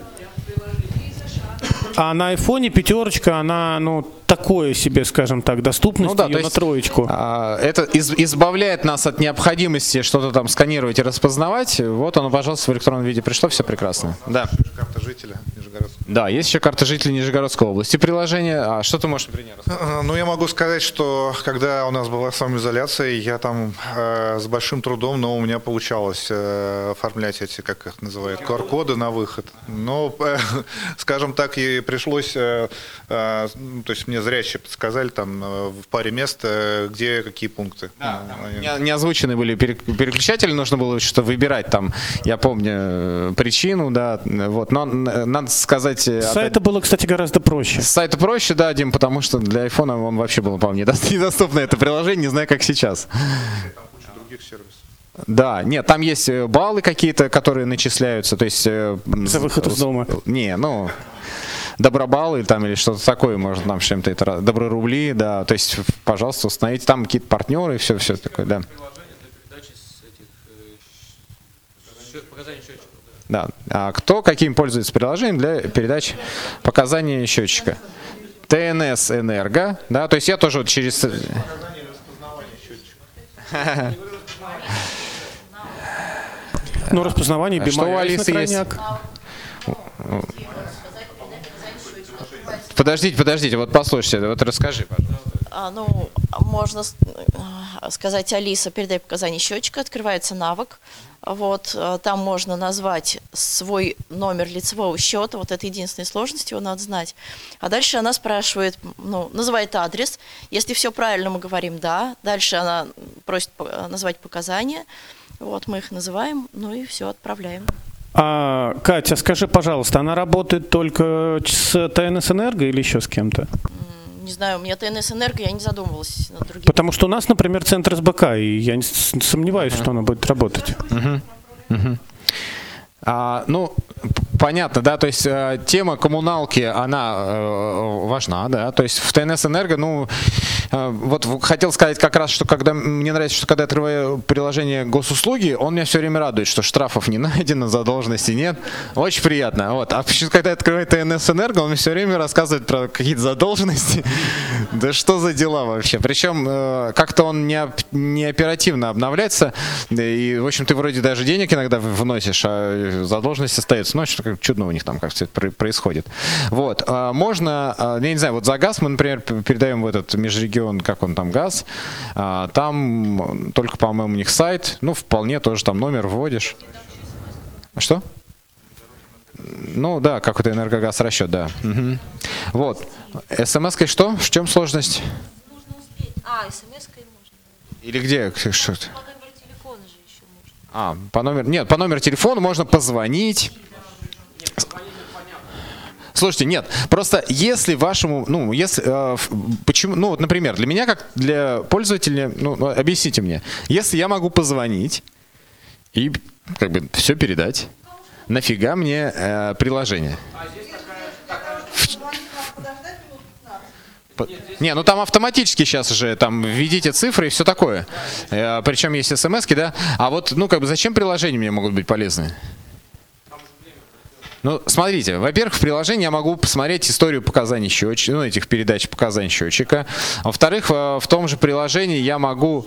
а на айфоне пятерочка, она, ну, такое себе, скажем так, доступность Ну да, ее то на есть, троечку. а, это из- избавляет нас от необходимости что-то там сканировать и распознавать. Вот оно, пожалуйста, в электронном виде пришло, все прекрасно. Да. Карта жителя Нижегородского. Да, есть еще карта жителей Нижегородской области приложение. А что ты можешь, например, рассказать? Э, Ну, я могу сказать, что когда у нас была самоизоляция, я там э, с большим трудом, но у меня получалось э, оформлять эти, как их называют, ку ар-коды на выход. Но, э, скажем так, и пришлось, э, э, ну, то есть мне зрячие подсказали там э, в паре мест, э, где какие пункты. Да, Ну, там они- не, не озвучены были перек- переключатели, нужно было что-то выбирать там, я помню, э, причину, да, вот, но н- надо сказать... э, С опять- сайта было, кстати, гораздо проще. С сайта проще, да, Дим, потому что для айфона он вообще был, по-моему, недо- недоступно это приложение, не знаю, как сейчас. Там куча других сервисов. Да, нет, там есть э, баллы какие-то, которые начисляются, то есть... э, За выход из дома. Не, ну... Добробаллы там или что-то такое, может, нам чем-то это... ра- Доброрубли, да, то есть, пожалуйста, установите, там какие-то партнеры и все, все такое, да. Приложение для передачи с этих э, щ- показаний счетчиков. Да. Да. А кто каким пользуется приложением для передачи показаний счетчика? тэ эн эс Энерго, да, то есть я тоже вот через... Ну, распознавание А что у бима Алисы есть? крайняк. Подождите, подождите, вот послушайте, вот расскажи, пожалуйста. А, ну, можно с- э, сказать, Алиса, передай показания счетчика, открывается навык. Вот, э, там можно назвать свой номер лицевого счета, вот это единственная сложность, его надо знать. А дальше она спрашивает, ну, называет адрес. Если все правильно, мы говорим «да». Дальше она просит по- назвать показания. Вот, мы их называем, ну и все, отправляем. А, Катя, скажи, пожалуйста, она работает только с тэ эн эс Энерго или еще с кем-то? М, Не знаю, у меня тэ эн эс Энерго, я не задумывалась над другим. Потому что у нас, например, центр эс бэ ка, и я не с- сомневаюсь, что она будет работать. А, ну, п- понятно, да, то есть э, тема коммуналки, она э, важна, да, то есть в тэ эн эс Энерго, ну, э, вот в- хотел сказать как раз, что когда, мне нравится, что когда я открываю приложение госуслуги, он меня все время радует, что штрафов не найдено, задолженности нет, очень приятно, вот, а почему, когда я открываю тэ эн эс Энерго, он мне все время рассказывает про какие-то задолженности, да что за дела вообще, причем э, как-то он не, оп- не оперативно обновляется, да и, в общем, ты вроде даже денег иногда в- вносишь, а задолженность остается. Ну, что-то чудно у них там как-то это про- происходит. Вот. А можно, а, я не знаю, вот за газ мы, например, п- передаем в этот межрегион, как он там, газ. А, там только, по-моему, у них сайт. Ну, вполне тоже там номер вводишь. Что? Ну да, какой-то энергогаз расчет, да. Мгм. Вот. СМС-кой что? В чем сложность? Нужно успеть. А, смс-кой можно. Или где? Что? По номеру телефона же еще можно. А, по номеру... Нет, по номеру телефона можно позвонить. Слушайте, нет, просто если вашему, ну, если, э, почему, ну, вот, например, для меня, как для пользователя, ну, объясните мне, если я могу позвонить и, как бы, все передать, нафига мне э, приложение? Не, ну там автоматически сейчас же там введите цифры и все такое. Э, причем есть смс-ки, да? А вот, ну, как бы, зачем приложения мне могут быть полезны? Ну, смотрите, во-первых, в приложении я могу посмотреть историю показаний счетчика, ну, этих передач показаний счетчика. Во-вторых, в том же приложении я могу...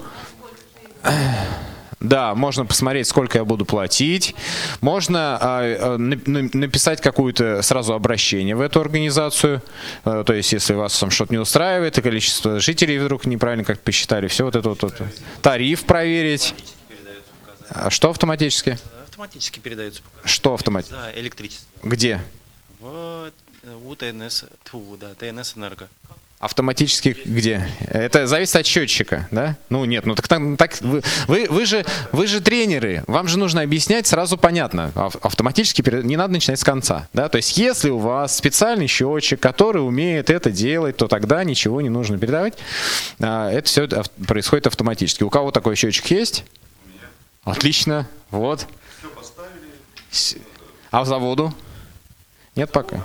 Да, можно посмотреть, сколько я буду платить. Можно э, написать какое-то сразу обращение в эту организацию. Э, то есть, если вас там что-то не устраивает, и количество жителей вдруг неправильно как посчитали, все вот это вот. вот. Тариф проверить. А что автоматически? Автоматически передаются показания. Что автоматически? За электричество. Где? В у ТНС, тьфу, да, ТНС Энерго. Автоматически где? Это зависит от счетчика, да? Ну нет, ну так, так, так вы, вы, вы, же, вы же тренеры, вам же нужно объяснять сразу понятно. Автоматически не надо начинать с конца, да? То есть если у вас специальный счетчик, который умеет это делать, то тогда ничего не нужно передавать. Это все происходит автоматически. У кого такой счетчик есть? Отлично, вот. Все поставили. А в заводу? Нет пока.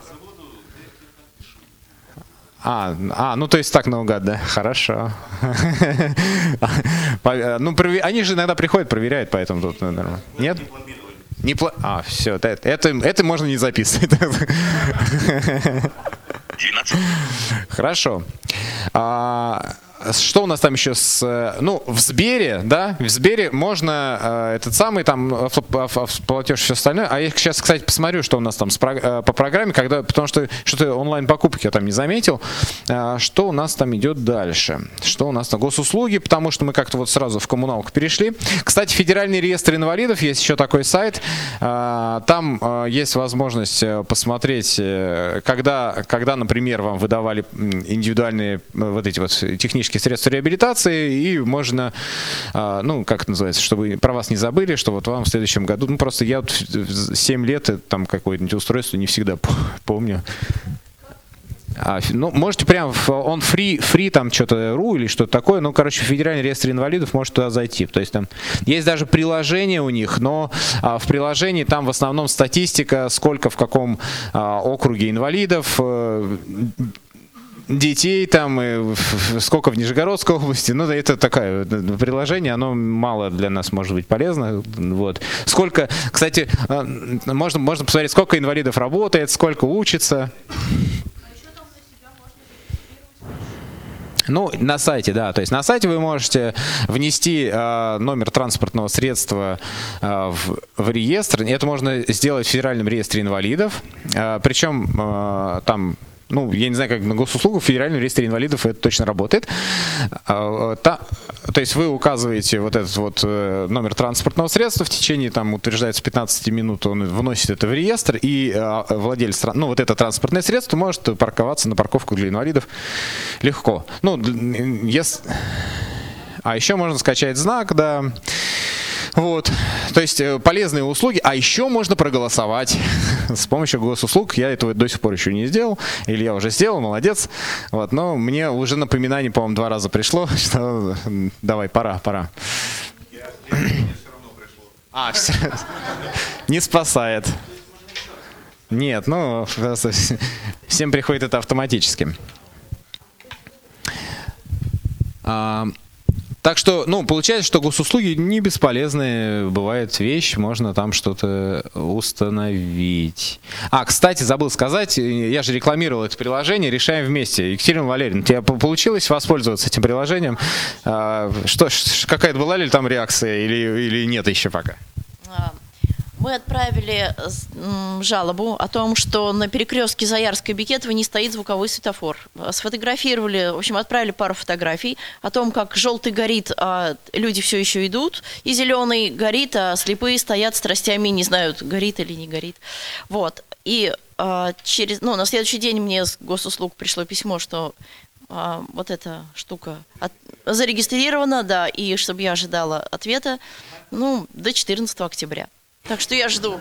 А, а, ну то есть так наугад, да? Хорошо. Ну, они же иногда приходят, проверяют, поэтому тут нормально. Нет? Не пла... А, все, это, это, это можно не записывать. Хорошо. А, что у нас там еще с... Ну, в Сбере, да, в Сбере можно э, этот самый там автоплатеж, все остальное. А я сейчас, кстати, посмотрю, что у нас там с, э, по программе, когда, потому что что-то онлайн-покупки я там не заметил. Э, что у нас там идет дальше? Что у нас на госуслуги, потому что мы как-то вот сразу в коммуналку перешли. Кстати, Федеральный реестр инвалидов, есть еще такой сайт. Э, там э, есть возможность посмотреть, э, когда, когда, например, вам выдавали индивидуальные э, вот эти вот технические средства реабилитации, и можно, а, ну, как это называется, чтобы про вас не забыли, что вот вам в следующем году, ну, просто я вот семь лет, там какое-нибудь устройство не всегда помню. А, ну, можете прям, он free, free там что-то ру или что-то такое, ну, короче, в Федеральный реестр инвалидов может туда зайти. То есть там есть даже приложение у них, но а, в приложении там в основном статистика, сколько в каком а, округе инвалидов, а, детей там, и сколько в Нижегородской области. Ну, это такое приложение, оно мало для нас может быть полезно. Вот. Сколько, кстати, можно, можно посмотреть, сколько инвалидов работает, сколько учится. Ну, на сайте, да. То есть на сайте вы можете внести э, номер транспортного средства э, в, в реестр. Это можно сделать в Федеральном реестре инвалидов. Э, причем э, там... Ну, я не знаю, как на госуслугах, в Федеральном реестре инвалидов это точно работает. Та, то есть вы указываете вот этот вот номер транспортного средства, в течение, там, утверждается пятнадцать минут, он вносит это в реестр, и владелец, ну, вот это транспортное средство может парковаться на парковку для инвалидов легко. Ну, если... А еще можно скачать знак, да. Вот, то есть полезные услуги, а еще можно проголосовать с помощью госуслуг. Я этого до сих пор еще не сделал, или я уже сделал, молодец. Вот, но мне уже напоминание, по-моему, два раза пришло, что давай, пора, пора. А, все. Не спасает. Нет, ну, всем приходит это автоматически. А, Так что, ну, получается, что госуслуги не бесполезные, бывает вещь, можно там что-то установить. А, кстати, забыл сказать, я же рекламировал это приложение «Решаем вместе». Екатерина Валерьевна, у тебя получилось воспользоваться этим приложением? Что, какая-то была ли там реакция или, или нет еще пока? Мы отправили с- м, жалобу о том, что на перекрестке Заярской и Бекетовой не стоит звуковой светофор. Э, Сфотографировали, в общем, отправили пару фотографий о том, как желтый горит, а люди все еще идут, и зеленый горит, а слепые стоят с тростями, не знают, горит или не горит. Вот. И э, через, ну, на следующий день мне с госуслуг пришло письмо, что э, вот эта штука от- зарегистрирована, да, и чтобы я ожидала ответа, ну, до четырнадцатого октября. Так что я жду.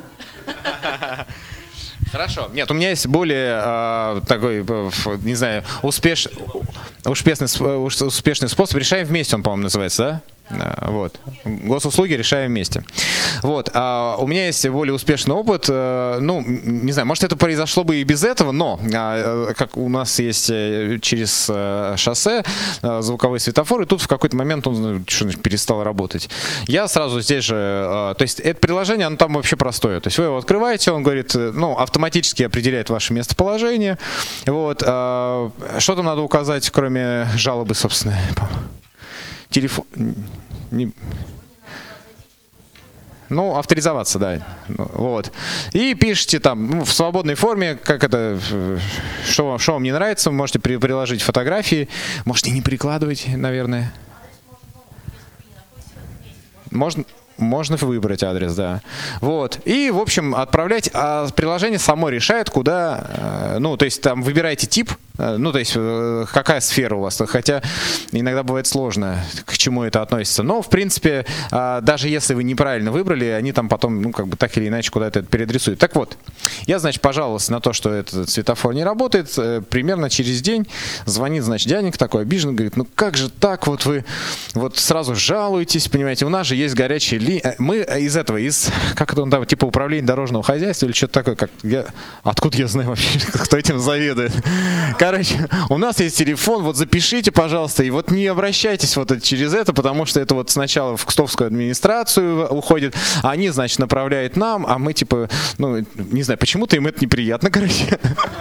Хорошо. Нет, у меня есть более э, такой, э, ф- не знаю, успеш... успешный, сп- уж- успешный способ. Решаем вместе, он, по-моему, называется, да? Э, Вот. Госуслуги решаем вместе. Вот. А у меня есть более успешный опыт. э, Ну, м, не знаю, может, это произошло бы и без этого, но а, э, как у нас есть э, через э, шоссе э, звуковой светофор, и тут в какой-то момент он э, что, перестал работать. Я сразу здесь же, э, то есть это приложение, оно там вообще простое. То есть вы его открываете, он говорит, э, ну, автоматически определяет ваше местоположение. Вот. а, Что там надо указать, кроме жалобы, собственно? Телефон. Не- Ну, авторизоваться, да. Ну, Вот. И пишите там ну, в свободной форме, как это, э, что, вам- что вам не нравится, вы можете при- приложить фотографии, можете не прикладывать, наверное. Можно, можно выбрать адрес, да. Вот. И, в общем, отправлять. А приложение само решает, куда. э, Ну, то есть там выбираете тип, э, ну, то есть э, какая сфера у вас. Хотя иногда бывает сложно, к чему это относится. Но, в принципе, э, даже если вы неправильно выбрали, они там потом, ну, как бы так или иначе куда-то это переадресуют. Так вот, я, значит, пожаловался на то, что этот светофор не работает. Э, Примерно через день звонит, значит, дяденька такой обиженный, говорит, ну как же так, вот вы вот сразу жалуетесь, понимаете, у нас же есть горячие линии. Мы из этого, из, как это он там, типа управления дорожного хозяйства или что-то такое, как я, откуда я знаю вообще, кто этим заведует. Короче, у нас есть телефон, вот запишите, пожалуйста, и вот не обращайтесь вот через это, потому что это вот сначала в Кстовскую администрацию уходит, а они, значит, направляют нам, а мы типа, ну, не знаю, почему-то им это неприятно, короче.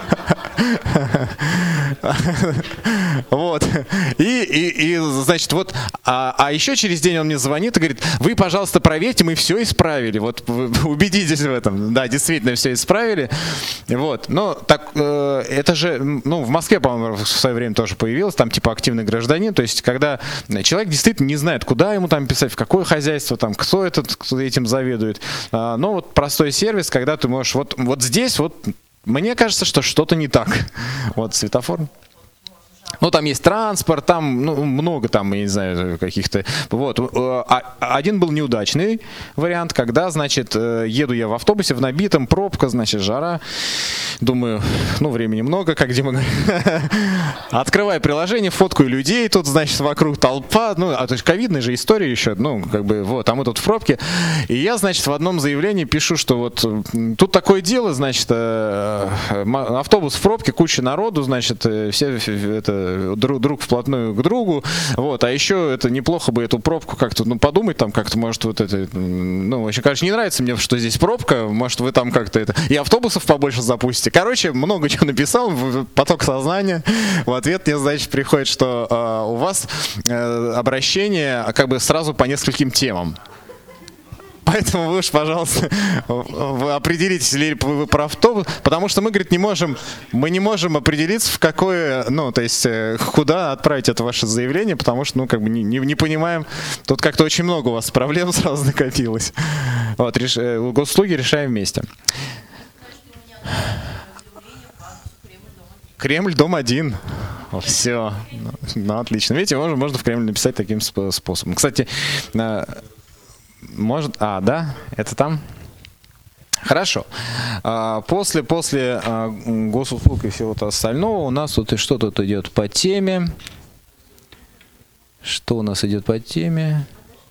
Вот. И, и, и значит, вот, а, а еще через день он мне звонит и говорит, вы, пожалуйста, проверьте, мы все исправили. Вот вы убедитесь в этом. Да, действительно, все исправили. Вот. Но так, э, это же, ну, в Москве, по-моему, в свое время тоже появилось, там типа активный гражданин. То есть, когда человек действительно не знает, куда ему там писать, в какое хозяйство, там, кто этот, кто этим заведует. А, но вот простой сервис, когда ты можешь, вот, вот здесь вот, мне кажется, что что-то не так. Вот светофор. Ну, там есть транспорт, там ну, много там, я не знаю, каких-то... Вот. А- Один был неудачный вариант, когда, значит, э, еду я в автобусе в набитом, пробка, значит, жара. Думаю, ну, времени много, как Дима говорит. Открываю приложение, фоткаю людей, тут, значит, вокруг толпа. Ну, а то есть ковидная же история еще, ну, как бы, вот, а мы тут в пробке. И я, значит, в одном заявлении пишу, что вот м, тут такое дело, значит, э, м- автобус в пробке, куча народу, значит, э, все э, это друг, друг вплотную к другу, вот, а еще это неплохо бы эту пробку как-то, ну, подумать там как-то, может, вот это, ну, в общем, конечно, не нравится мне, что здесь пробка, может, вы там как-то это, и автобусов побольше запустите. Короче, много чего написал, в- поток сознания, в ответ мне, значит, приходит, что э, у вас э, обращение как бы сразу по нескольким темам. Поэтому вы уж, пожалуйста, вы определитесь, ли вы про автобус, потому что мы, говорит, не можем, мы не можем определиться, в какое, ну, то есть, э, куда отправить это ваше заявление, потому что, ну, как бы не, не, не понимаем, тут как-то очень много у вас проблем сразу накопилось. Вот, реш, э, госуслуги решаем вместе. Кремль, дом один. Все. Ну, отлично. Видите, можно, можно в Кремль написать таким сп- способом. Кстати, э, может... А, да? Это там? Хорошо. А, После, после а, госуслуг и всего остального у нас тут и что тут идет по теме. Что у нас идет по теме?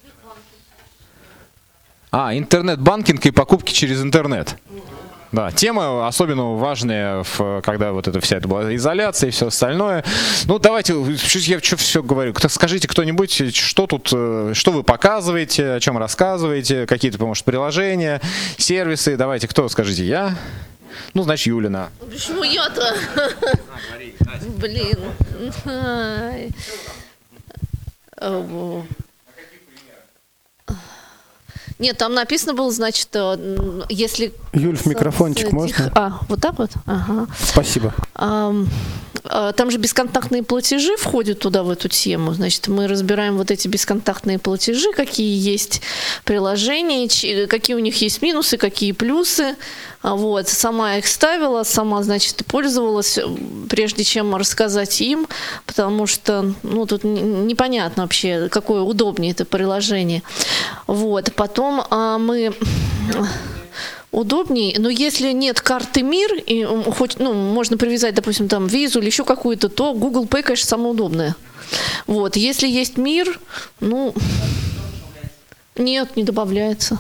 А, интернет-банкинг и покупки через интернет. Да, тема особенно важная, в, когда вот эта вся эта была изоляция и все остальное. Ну, давайте, я что все говорю. Скажите кто-нибудь, что тут, что вы показываете, о чем рассказываете, какие-то, может, приложения, сервисы. Давайте, кто, скажите, я? Ну, значит, Юлина. Почему я-то? Блин. Ай. О. Нет, там написано было, значит, э, м, если... Юль, в с- микрофончик с можно? этих- А, вот так вот? Ага. Спасибо. Ам, а, Там же бесконтактные платежи входят туда, в эту тему. Значит, мы разбираем вот эти бесконтактные платежи, какие есть приложения, чи- какие у них есть минусы, какие плюсы. А Вот. Сама их ставила, сама, значит, пользовалась, э, прежде чем рассказать им, потому что, ну, тут н- непонятно вообще, какое удобнее это приложение. Вот. Потом а, мы... Удобнее, но если нет карты МИР, и м, хоть, ну, можно привязать, допустим, там визу или еще какую-то, то Google Pay, конечно, самое удобное. Вот, если есть МИР, ну, нет, не добавляется.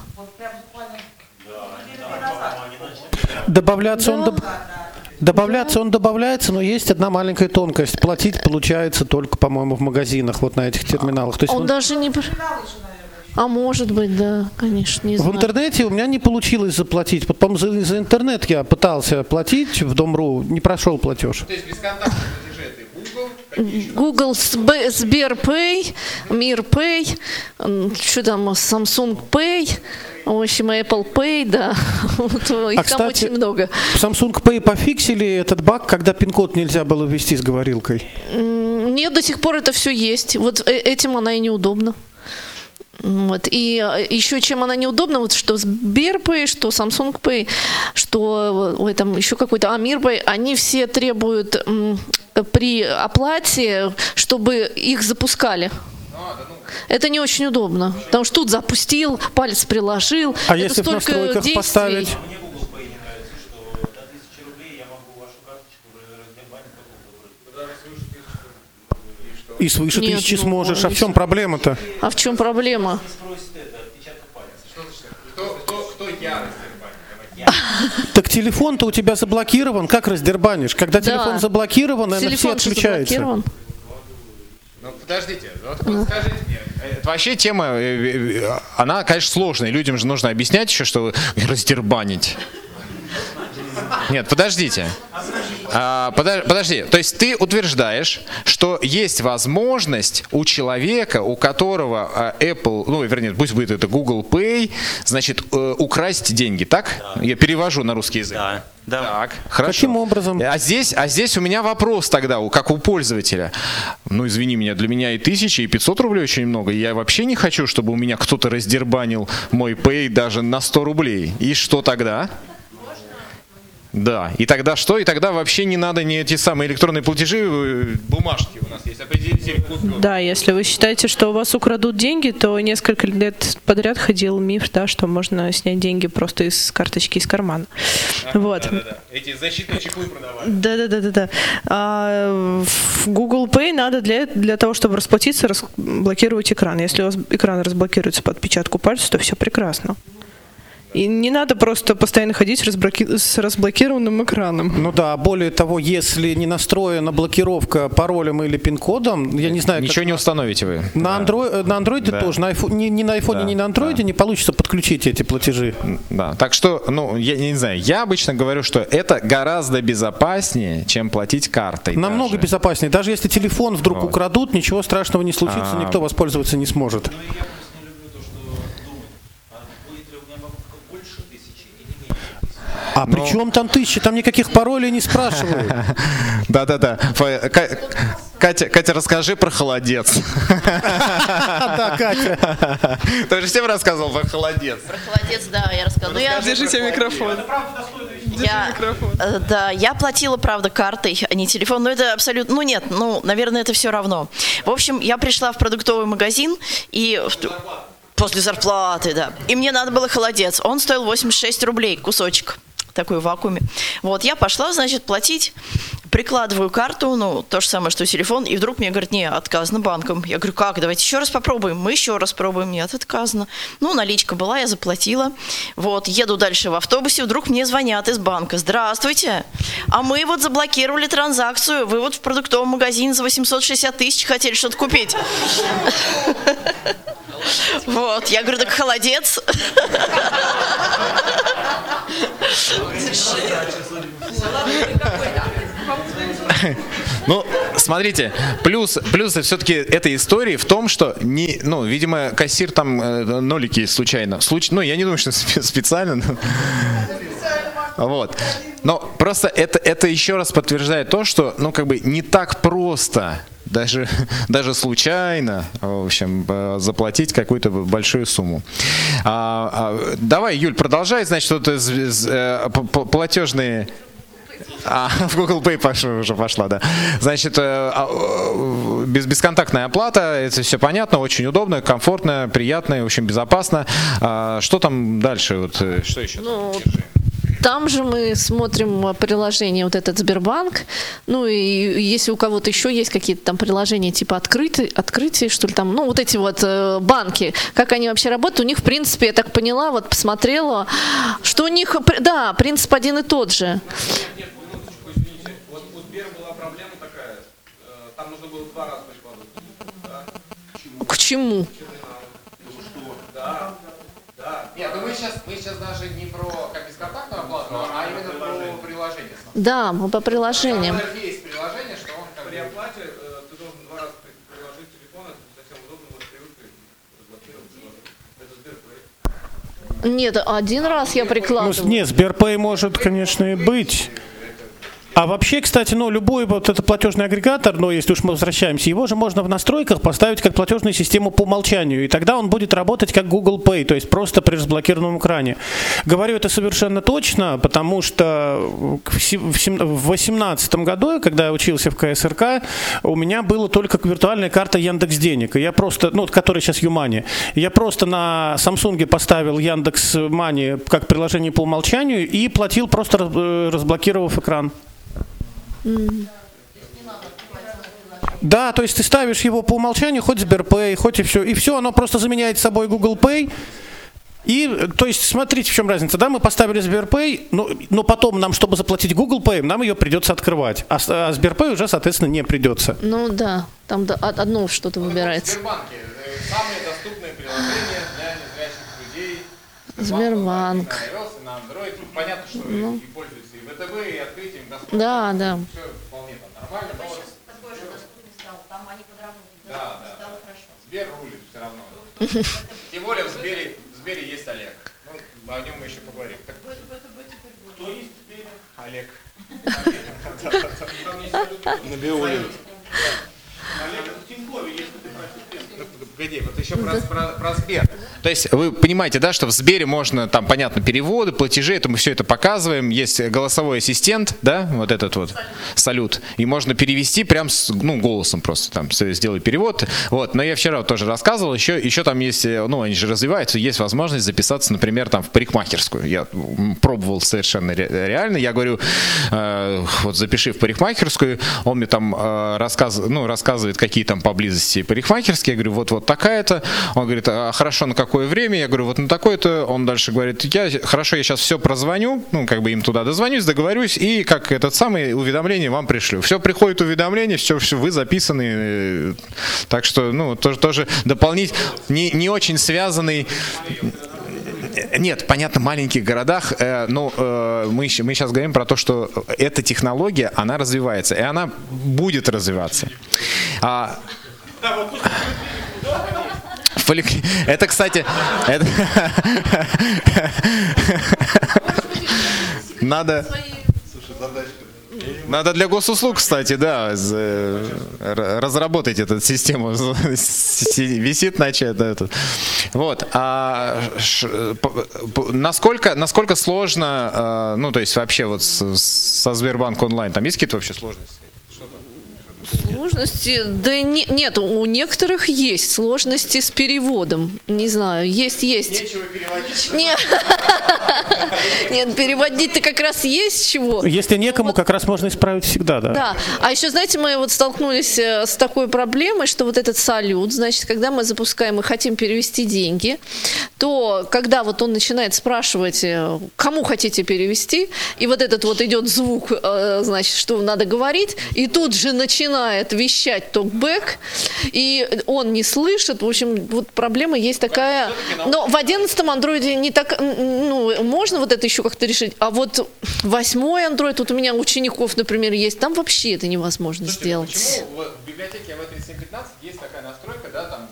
Добавляться он доб- Добавляться он добавляется, но есть одна маленькая тонкость. Платить получается только, по-моему, в магазинах, вот на этих терминалах. То есть Он в- даже не... пр- А может быть, да, конечно, не в знаю. интернете у меня не получилось заплатить. Вот, по-моему, за, за интернет я пытался платить в Дом.ру, не прошел платеж. То есть бесконтактные платежи это Google, какие еще? Google, Сб- Сберпэй, Мирпэй, что там, Samsung Pay, в общем, Apple Pay, да, вот, их А, там кстати, очень много. В Samsung Pay пофиксили этот баг, когда пин-код нельзя было ввести с говорилкой. М, Нет, до сих пор это все есть. Вот э- этим она и неудобна. Вот. И э, еще чем она неудобна, вот что Сберпэй, что Samsung Pay, что ой, там еще какой-то Амирпэй, они все требуют м, при оплате, чтобы их запускали. Это не очень удобно, потому что тут запустил, палец приложил. А это если в столько настройках действий. поставить? Мне Google Pay не нравится, что до тысячи рублей я могу вашу карточку раздербанить потом. И свыше Нет, тысячи ну, сможешь. А в не чем проблема-то? А в чем проблема? Спросит это отпечаток пальца. Что значит? Кто, кто, кто я раздербанит? Так телефон-то у тебя заблокирован. Как раздербанишь? Когда Да. телефон заблокирован, наверное, все Телефон же отключаются. заблокирован. Ну, подождите, вот, вот скажите мне, это вообще тема, э, э, она, конечно, сложная, людям же нужно объяснять еще, что раздербанить. Нет, подождите. А, подо- подожди, то есть ты утверждаешь, что есть возможность у человека, у которого а, Apple, ну, вернее, пусть будет это Google Pay, значит, э, украсть деньги, так? Я перевожу на русский язык. Да, да. Так, хорошо. Каким образом? А здесь, а здесь у меня вопрос тогда, у- как у пользователя. Ну, извини меня, для меня и тысяча, и пятьсот рублей очень много. Я вообще не хочу, чтобы у меня кто-то раздербанил мой Pay даже на сто рублей. И что тогда? Да, и тогда что? И тогда вообще не надо ни эти самые электронные платежи, э, бумажки у нас есть, определитель купюр. Да, если вы считаете, что у вас украдут деньги, то несколько лет подряд ходил миф, да, что можно снять деньги просто из карточки, из кармана. Вот. Да-да-да. Эти защитные чехлы продавали. Да, да, да, да, да. А в Google Pay надо для, для того, чтобы расплатиться, разблокировать экран. Если у вас экран разблокируется по отпечатку пальца, то все прекрасно. И не надо просто постоянно ходить с, разблоки- с разблокированным экраном. Ну да, более того, если не настроена блокировка паролем или пин-кодом, я не знаю, Ничего как не установите вы. на, андро... на андроиде Да. тоже, на айфо... ни, ни на айфоне, Да, ни на андроиде да. не получится подключить эти платежи. Да, так что, ну, я не знаю, я обычно говорю, что это гораздо безопаснее, чем платить картой. Намного даже. безопаснее. Даже если телефон вдруг Вот. украдут, ничего страшного не случится, А. никто воспользоваться не сможет. Ну и я просто не люблю то, что думать, а будет ли у меня покупка больше тысячи или меньше тысячи. А при чем там тысячи? Там никаких паролей не спрашивают. Да-да-да. Фа- Ка- Катя, Катя, расскажи про холодец. Да, Катя. Ты же всем рассказывал про холодец. Про холодец, да, я рассказала. Ну, я, Держите микрофон. я, э, да, я платила, правда, картой, а не телефон, но это абсолютно, ну нет, ну, наверное, это все равно. В общем, я пришла в продуктовый магазин и... в- После зарплаты, да. И мне надо было холодец. Он стоил восемьдесят шесть рублей, кусочек. Такой в вакууме. Вот, я пошла, значит, платить, прикладываю карту, ну, то же самое, что телефон, и вдруг мне говорят, не, отказано банком. Я говорю, как, давайте еще раз попробуем. Мы еще раз пробуем, нет, отказано. Ну, наличка была, я заплатила. Вот, еду дальше в автобусе, вдруг мне звонят из банка. Здравствуйте, а мы вот заблокировали транзакцию, вы вот в продуктовом магазине за восемьсот шестьдесят тысяч хотели что-то купить. Вот, я говорю, так холодец. Ну, смотрите, плюс, плюс все-таки этой истории в том, что, не, ну, видимо, кассир там э, нолики случайно. Случ... Ну, я не думаю, что специально. Но... Вот. Но просто это, это еще раз подтверждает то, что, ну, как бы не так просто даже, даже случайно, в общем, заплатить какую-то большую сумму. А, а, давай, Юль, продолжай, значит, вот из, из, э, платежные... А, в Google Pay пошла, уже пошла, да. Значит, без, бесконтактная оплата, это все понятно, очень удобно, комфортно, приятно, в общем, безопасно. А, что там дальше? Вот, что еще? Ну, там же мы смотрим приложение вот этот Сбербанк. Ну и если у кого-то еще есть какие-то там приложения типа открытие, открытие, что ли там, ну вот эти вот э, банки, как они вообще работают, у них в принципе, я так поняла, вот посмотрела, что у них, да, принцип один и тот же. Нет, минуточку, извините. Вот у Сбера была проблема такая, там нужно было два раза прикладывать. К чему? Да. Нет, ну мы сейчас, мы сейчас даже не про как бесконтактную оплату, а именно про приложение. Да, мы по приложениям. Там есть приложение, что он как При оплате э, ты должен два раза приложить телефон, это не совсем удобно, вот привыкли разблокировать приложение. Это Сберпэй. Нет, один раз я Ну, прикладываю. нет, Сберпэй может, конечно, и быть. А вообще, кстати, ну, любой вот этот платежный агрегатор, ну, если уж мы возвращаемся, его же можно в настройках поставить как платежную систему по умолчанию, и тогда он будет работать как Google Pay, то есть просто при разблокированном экране. Говорю это совершенно точно, потому что в две тысячи восемнадцатом году, когда я учился в ка эс эр ка, у меня была только виртуальная карта Яндекс.Денег, и я просто, ну, которая сейчас Юмани, я просто на Samsung поставил Яндекс.Мани как приложение по умолчанию и платил, просто разблокировав экран. Mm. Да, то есть ты ставишь его по умолчанию, хоть Сберпэй, хоть и все, и все, оно просто заменяет собой Google Pay. И, то есть, смотрите, в чем разница, да, мы поставили Сберпэй, но, но потом нам, чтобы заплатить Google Pay, нам ее придется открывать, а, а Сберпэй уже, соответственно, не придется. Ну да, там да, одно что-то выбирается. В Сбербанке самые доступные приложения для незрячих людей. Сбербанк. На iOS, на Android. Понятно, что ну. и пользуются и ВТБ, и открытием. Да, да. Все вполне там нормально. Но... Такой же доступный стал, там они подработали. Да, да. Стало хорошо. Сбер рулит все равно. Тем более в Сбере, в Сбере есть Олег. Ну, о нем мы еще поговорим. Так... Кто есть в Сбере? Олег. На Биоле. Олег, в Тинькове есть, ты про систему. Погоди, вот еще про, про, про Сбер. То есть вы понимаете, да, что в Сбере можно, там, понятно, переводы, платежи, это мы все это показываем. Есть голосовой ассистент, да, вот этот вот, салют. И можно перевести прям с, ну, голосом просто, там, сделай перевод. Вот, но я вчера вот тоже рассказывал, еще, еще там есть, ну, они же развиваются, есть возможность записаться, например, там, в парикмахерскую. Я пробовал совершенно ре- реально. Я говорю, э, вот запиши в парикмахерскую, он мне там э, рассказ, ну, рассказывает, какие там поблизости парикмахерские. Я говорю, вот-вот такая-то. Он говорит, а хорошо, на какое время? Я говорю, вот на такое-то. Он дальше говорит, я, хорошо, я сейчас все прозвоню, ну, как бы им туда дозвонюсь, договорюсь, и как этот самый уведомление вам пришлю. Все, приходит уведомление, все, все, вы записаны. Так что, ну, тоже, тоже дополнить, не, не очень связанный... Нет, понятно, в маленьких городах, э, но э, мы, мы сейчас говорим про то, что эта технология, она развивается, и она будет развиваться. А, это, кстати, это... надо... Надо для госуслуг, кстати, да, разработать эту систему. Висит на чате. Вот. А ш, насколько, насколько сложно, ну, то есть вообще вот со Сбербанк онлайн, там есть какие-то вообще сложности? Сложности? Да не, нет, у некоторых есть сложности с переводом. Не знаю, есть, есть. Нечего переводить. Нет, нет, переводить-то как раз есть чего. Если некому, вот, как раз можно исправить всегда, да. Да, а еще, знаете, мы вот столкнулись с такой проблемой, что вот этот салют, значит, когда мы запускаем и хотим перевести деньги, то когда вот он начинает спрашивать, кому хотите перевести, и вот этот вот идет звук, значит, что надо говорить, и тут же начинает начинает вещать токбэк, и он не слышит. В общем, вот проблема есть такая. Но в одиннадцатом андроиде не так, ну, можно вот это еще как-то решить. А вот восьмой андроид, вот у меня учеников, например, есть, там вообще это невозможно Слушайте, сделать. Почему в библиотеке эй ви тридцать семь пятнадцать есть такая настройка, да, там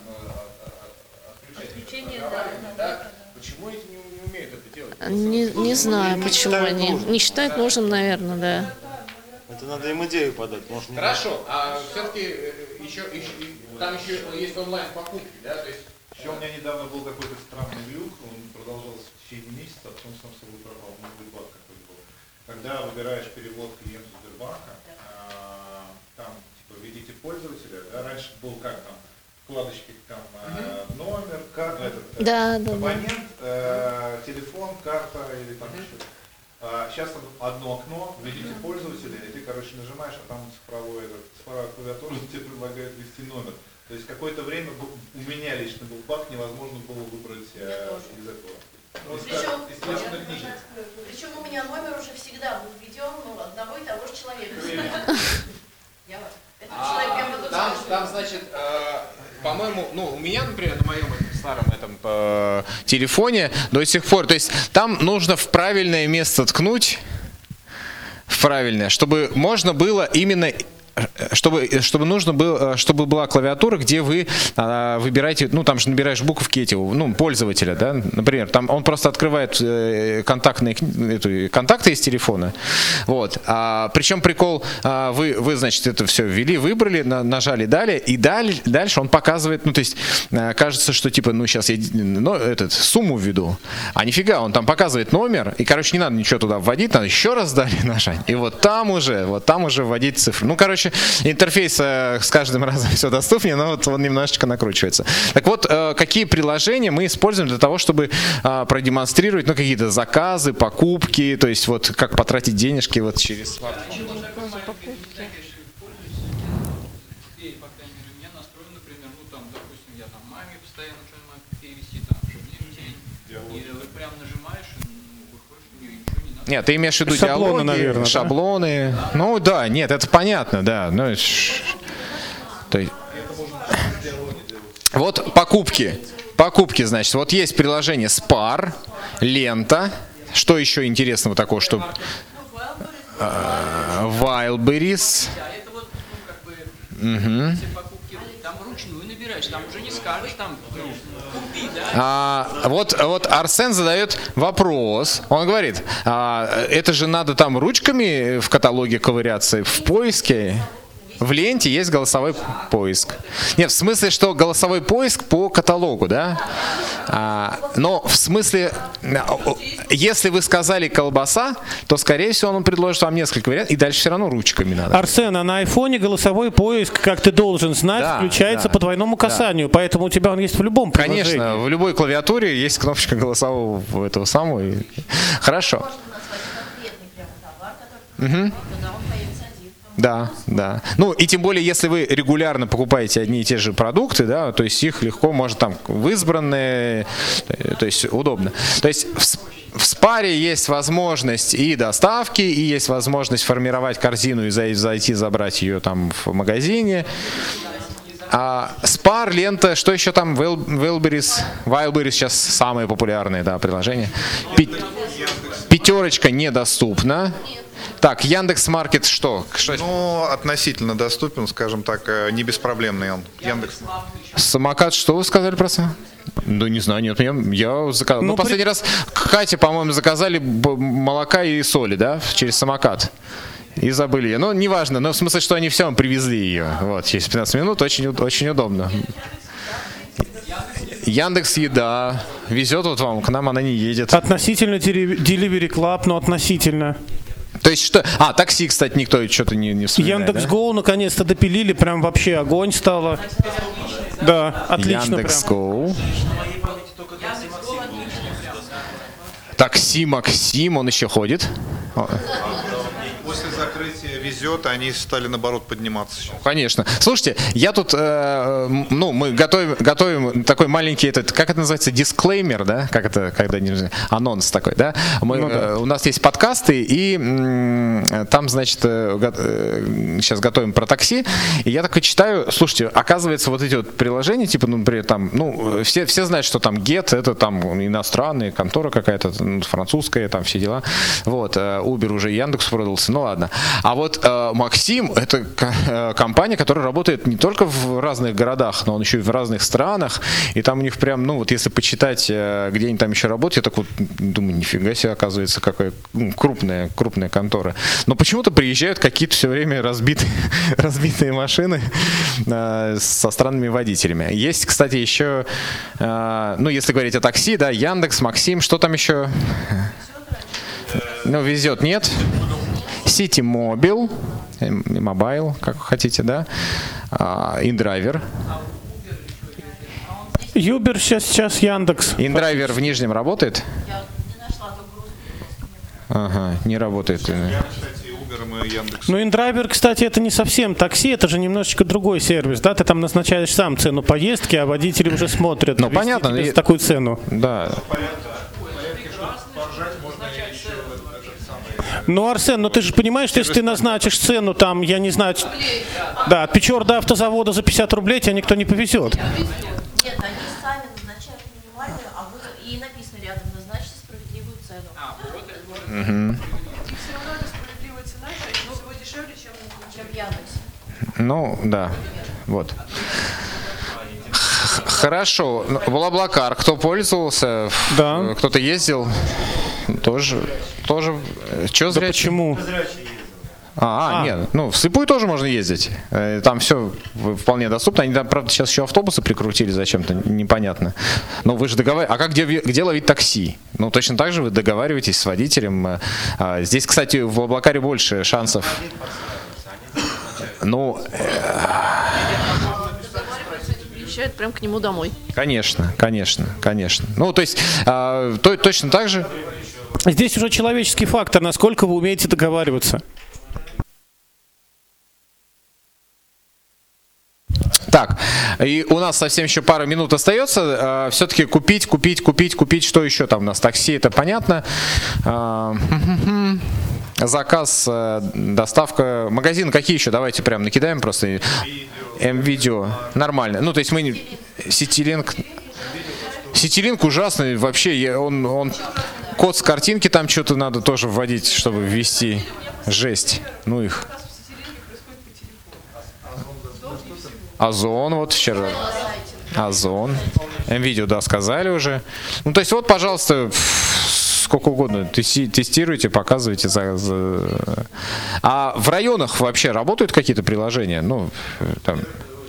э, отключение, да? Почему эти не, не умеют это делать? Не, не знаю, почему они. Не считают нужным, наверное, да. Это надо им идею подать. Может, не Хорошо, а все-таки еще, еще, там еще есть онлайн-покупки, да? То есть Еще у меня недавно был какой-то странный глюк, он продолжался в течение месяца, а потом сам собой пропал, может быть, баг какой-то был. Когда выбираешь перевод клиенту Сбербанка, а, там, типа, введите пользователя, да, раньше был как там, вкладочки, там, а, номер, карта, этот, Да, да, абонент, э, телефон, карта или там еще. А, сейчас там одно окно, введите пользователя, и ты, короче, нажимаешь, а там цифровой, этот, цифровая клавиатура тебе предлагает ввести номер. То есть какое-то время был- у меня лично был баг, невозможно было выбрать э, из этого. Ну, из, Причем, из телефонной книги. причем у меня номер уже всегда был введен, ну, одного и того же человека. Я вас. Это человек, я буду там, скажу. там, значит, э, по-моему, ну, у меня, например, на моем этом старом этом э, телефоне до сих пор, то есть там нужно в правильное место ткнуть, в правильное, чтобы можно было именно чтобы, чтобы нужно было, чтобы была клавиатура, где вы а, выбираете, ну там же набираешь буковки эти, ну, пользователя, да, например, там он просто открывает э, контактные, эту, контакты из телефона, вот, а, причем прикол, а, вы, вы, значит, это все ввели, выбрали, на, нажали далее, и даль, дальше он показывает, ну, то есть, а, кажется, что, типа, ну, сейчас я ну, этот, сумму введу, а нифига, он там показывает номер, и, короче, не надо ничего туда вводить, надо еще раз далее нажать, и вот там уже, вот там уже вводить цифры, ну, короче, интерфейс э, с каждым разом все доступнее, но вот он немножечко накручивается. Так вот, э, какие приложения мы используем для того, чтобы э, продемонстрировать, ну, какие-то заказы, покупки, то есть вот как потратить денежки вот через смартфон. По крайней мере, у меня настроен, например, ну там, допустим, я там маме постоянно что-нибудь перевести, там, чтобы не тень. И вот прям нажимаешь, и ну, выходишь, у нее ничего не надо. Нет, ты имеешь в виду Шаблоны, диалоги, наверное, да? шаблоны. Ну да, нет, это понятно, да. Ну, то есть... Вот покупки. Покупки, значит, вот есть приложение Spar, Лента. Что еще интересного такого, что... Wildberries. Это вот, ну, как бы, все покупки, там вручную набираешь, там уже не скажешь, там, ну, купи, да? А, вот, вот Арсен задает вопрос. Он говорит, а, это же надо там ручками в каталоге ковыряться, в поиске. В ленте есть голосовой поиск. Нет, в смысле, что голосовой поиск по каталогу, да? А, но в смысле, если вы сказали колбаса, то, скорее всего, он предложит вам несколько вариантов, и дальше все равно ручками надо. Арсен, а на айфоне голосовой поиск, как ты должен знать, Да, включается да, по двойному касанию, поэтому у тебя он есть в любом приложении. Конечно, в любой клавиатуре есть кнопочка голосового этого самого. и- Хорошо. Можно назвать конкретный прямо товар, который Мгм. тогда он появится один. Да, да. Ну и тем более, если вы регулярно покупаете одни и те же продукты, да, то есть их легко можно там в избранные, то есть удобно. То есть в, с- в Спаре есть возможность и доставки, и есть возможность формировать корзину и зай- зайти забрать ее там в магазине. А Spar, Лента, что еще там? Wildberries, Wildberries Wildberries сейчас самые популярные, да, приложения. Пи- Пятерочка недоступна. Так, Яндекс.Маркет что? Что это? Ну, относительно доступен, скажем так, э, не беспроблемный он. Яндекс. Самокат, что вы сказали про самокат? Ну, не знаю, нет, я, я заказал. Ну, Ну, последний при- раз Кате, по-моему, заказали б- молока и соли, да, через самокат. И забыли ее. Ну, неважно, но в смысле, что они все вам привезли ее. Вот, через пятнадцать минут, очень, уд- очень удобно. Яндекс Еда везет вот вам, к нам она не едет. Относительно Deli- Delivery Club, но относительно. То есть что? А, такси, кстати, никто что-то не, не вспоминает, да? Яндекс.Гоу наконец-то допилили, прям вообще огонь стало. Да, отлично прям. Яндекс.Гоу. Такси Максим, он еще ходит. О, После закрытия везет, они стали наоборот подниматься сейчас. Конечно. Слушайте, я тут, э, ну, мы готовим, готовим такой маленький, этот, как это называется, дисклеймер, да? Как это, когда не анонс такой, да? Мы, Ну да. э, у нас есть подкасты, и м, там, значит, э, го- э, сейчас готовим про такси, и я такой читаю, слушайте, оказывается, вот эти вот приложения, типа, ну, например, там, ну, все, все знают, что там Get, это там иностранная контора какая-то, ну, французская, там все дела. Вот, э, Uber уже Яндекс продался, ну ладно. А вот э, Максим, это к- э, компания, которая работает не только в разных городах, но он еще и в разных странах, и там у них прям, ну, вот если почитать, э, где они там еще работают, я так вот думаю, нифига себе, оказывается, какая ну, крупная, крупная контора. Но почему-то приезжают какие-то все время разбитые, разбитые машины э, со странными водителями. Есть, кстати, еще, э, ну, если говорить о такси, да, Яндекс, Максим, что там еще? Ну, везет, нет. City Mobile, Mobile, как вы хотите, да. InDriver. Uber сейчас, сейчас Яндекс. InDriver в Нижнем работает? Ага, не работает. Кстати, Uber и Яндекс. Ну, InDriver, кстати, это не совсем такси, это же немножечко другой сервис, да? Ты там назначаешь сам цену поездки, а водители уже смотрят. Ну, вести понятно, тебе и- за такую цену. Да. Ну, Арсен, ну ты же понимаешь, что если ты назначишь цену, там, я не знаю, да, от Печор до автозавода за пятьдесят рублей тебя никто не повезет. Нет, они сами назначают минимальную, а вы и написано рядом, назначьте справедливую цену. Мгм. Все равно это справедливая цена, чаще всего дешевле, чем, чем в Яндексе. Ну, да. Вот. Х- Хорошо. Ну, Блаблакар, кто пользовался? Да. Кто-то ездил? Тоже. Тоже. Что Да зря? почему? А, а, А. нет, ну вслепую тоже можно ездить. Э, Там все вполне доступно. Они там, правда, сейчас еще автобусы прикрутили зачем-то, непонятно. Но вы же договариваетесь. А как где, где ловить такси? Ну, точно так же вы договариваетесь с водителем. Э, а, Здесь, кстати, в Блаблакаре больше шансов. Ну, Приезжают прям к нему домой. конечно, конечно, конечно. Ну, то есть, а, то- точно так же. Здесь уже человеческий фактор, насколько вы умеете договариваться. Так, и у нас совсем еще пару минут остается. Все-таки купить, купить, купить, купить. Что еще там у нас? Такси, это понятно. А, Заказ, э, доставка, магазин, какие еще? Давайте прям накидаем просто. М-видео. Нормально. Ну, то есть мы... не- Ситилинк... Ситилинк ужасный. Вообще, я- он, он... Код с картинки там что-то надо тоже вводить, чтобы ввести. Жесть. Ну их. Озон, вот вчера. Озон. М-видео, да, сказали уже. Ну, то есть вот, пожалуйста, пф, сколько угодно теси- тестируйте, показывайте. За, за- А в районах вообще работают какие-то приложения? Ну, э, там...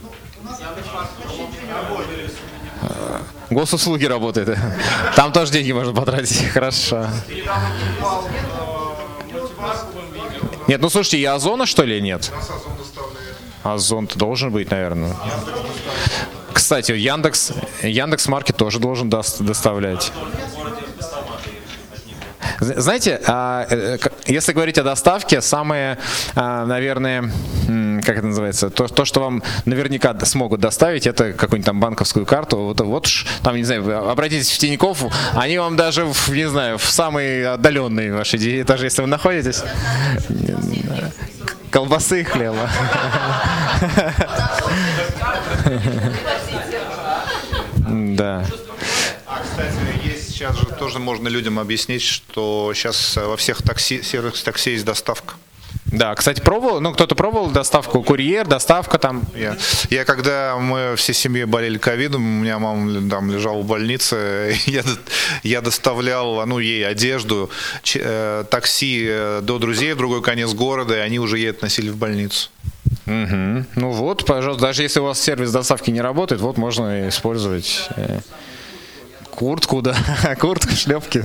Э, Госуслуги работают. Там тоже деньги можно потратить. Хорошо. Нет, ну слушайте, и Озона, что ли, нет? Озон-то должен быть, наверное. Кстати, Яндекс, Яндекс Маркет тоже должен дос- доставлять. З- Знаете, а, э, к- если говорить о доставке, самое, а, наверное, м, как это называется, то, то, что вам наверняка д- смогут доставить, это какую-нибудь там банковскую карту. Вот, вот уж, там, не знаю, вы обратитесь в Тинькофф, они вам даже, в, не знаю, в самые отдаленные ваши ди- этажи, если вы находитесь, колбасы и хлеба. Да. А, кстати, есть сейчас же тоже можно людям объяснить, что сейчас во всех такси, сервисах такси есть доставка. Да, кстати, пробовал, ну кто-то пробовал доставку, курьер, доставка там. Я, я когда мы всей семьей болели ковидом, у меня мама там лежала в больнице, я, до- я доставлял, ну, ей одежду, ч- э, такси э, до друзей в другой конец города, и они уже ей относили в больницу. Мгм. Ну вот, пожалуйста, даже если у вас сервис доставки не работает, вот можно использовать э, куртку, да, куртку, шлепки.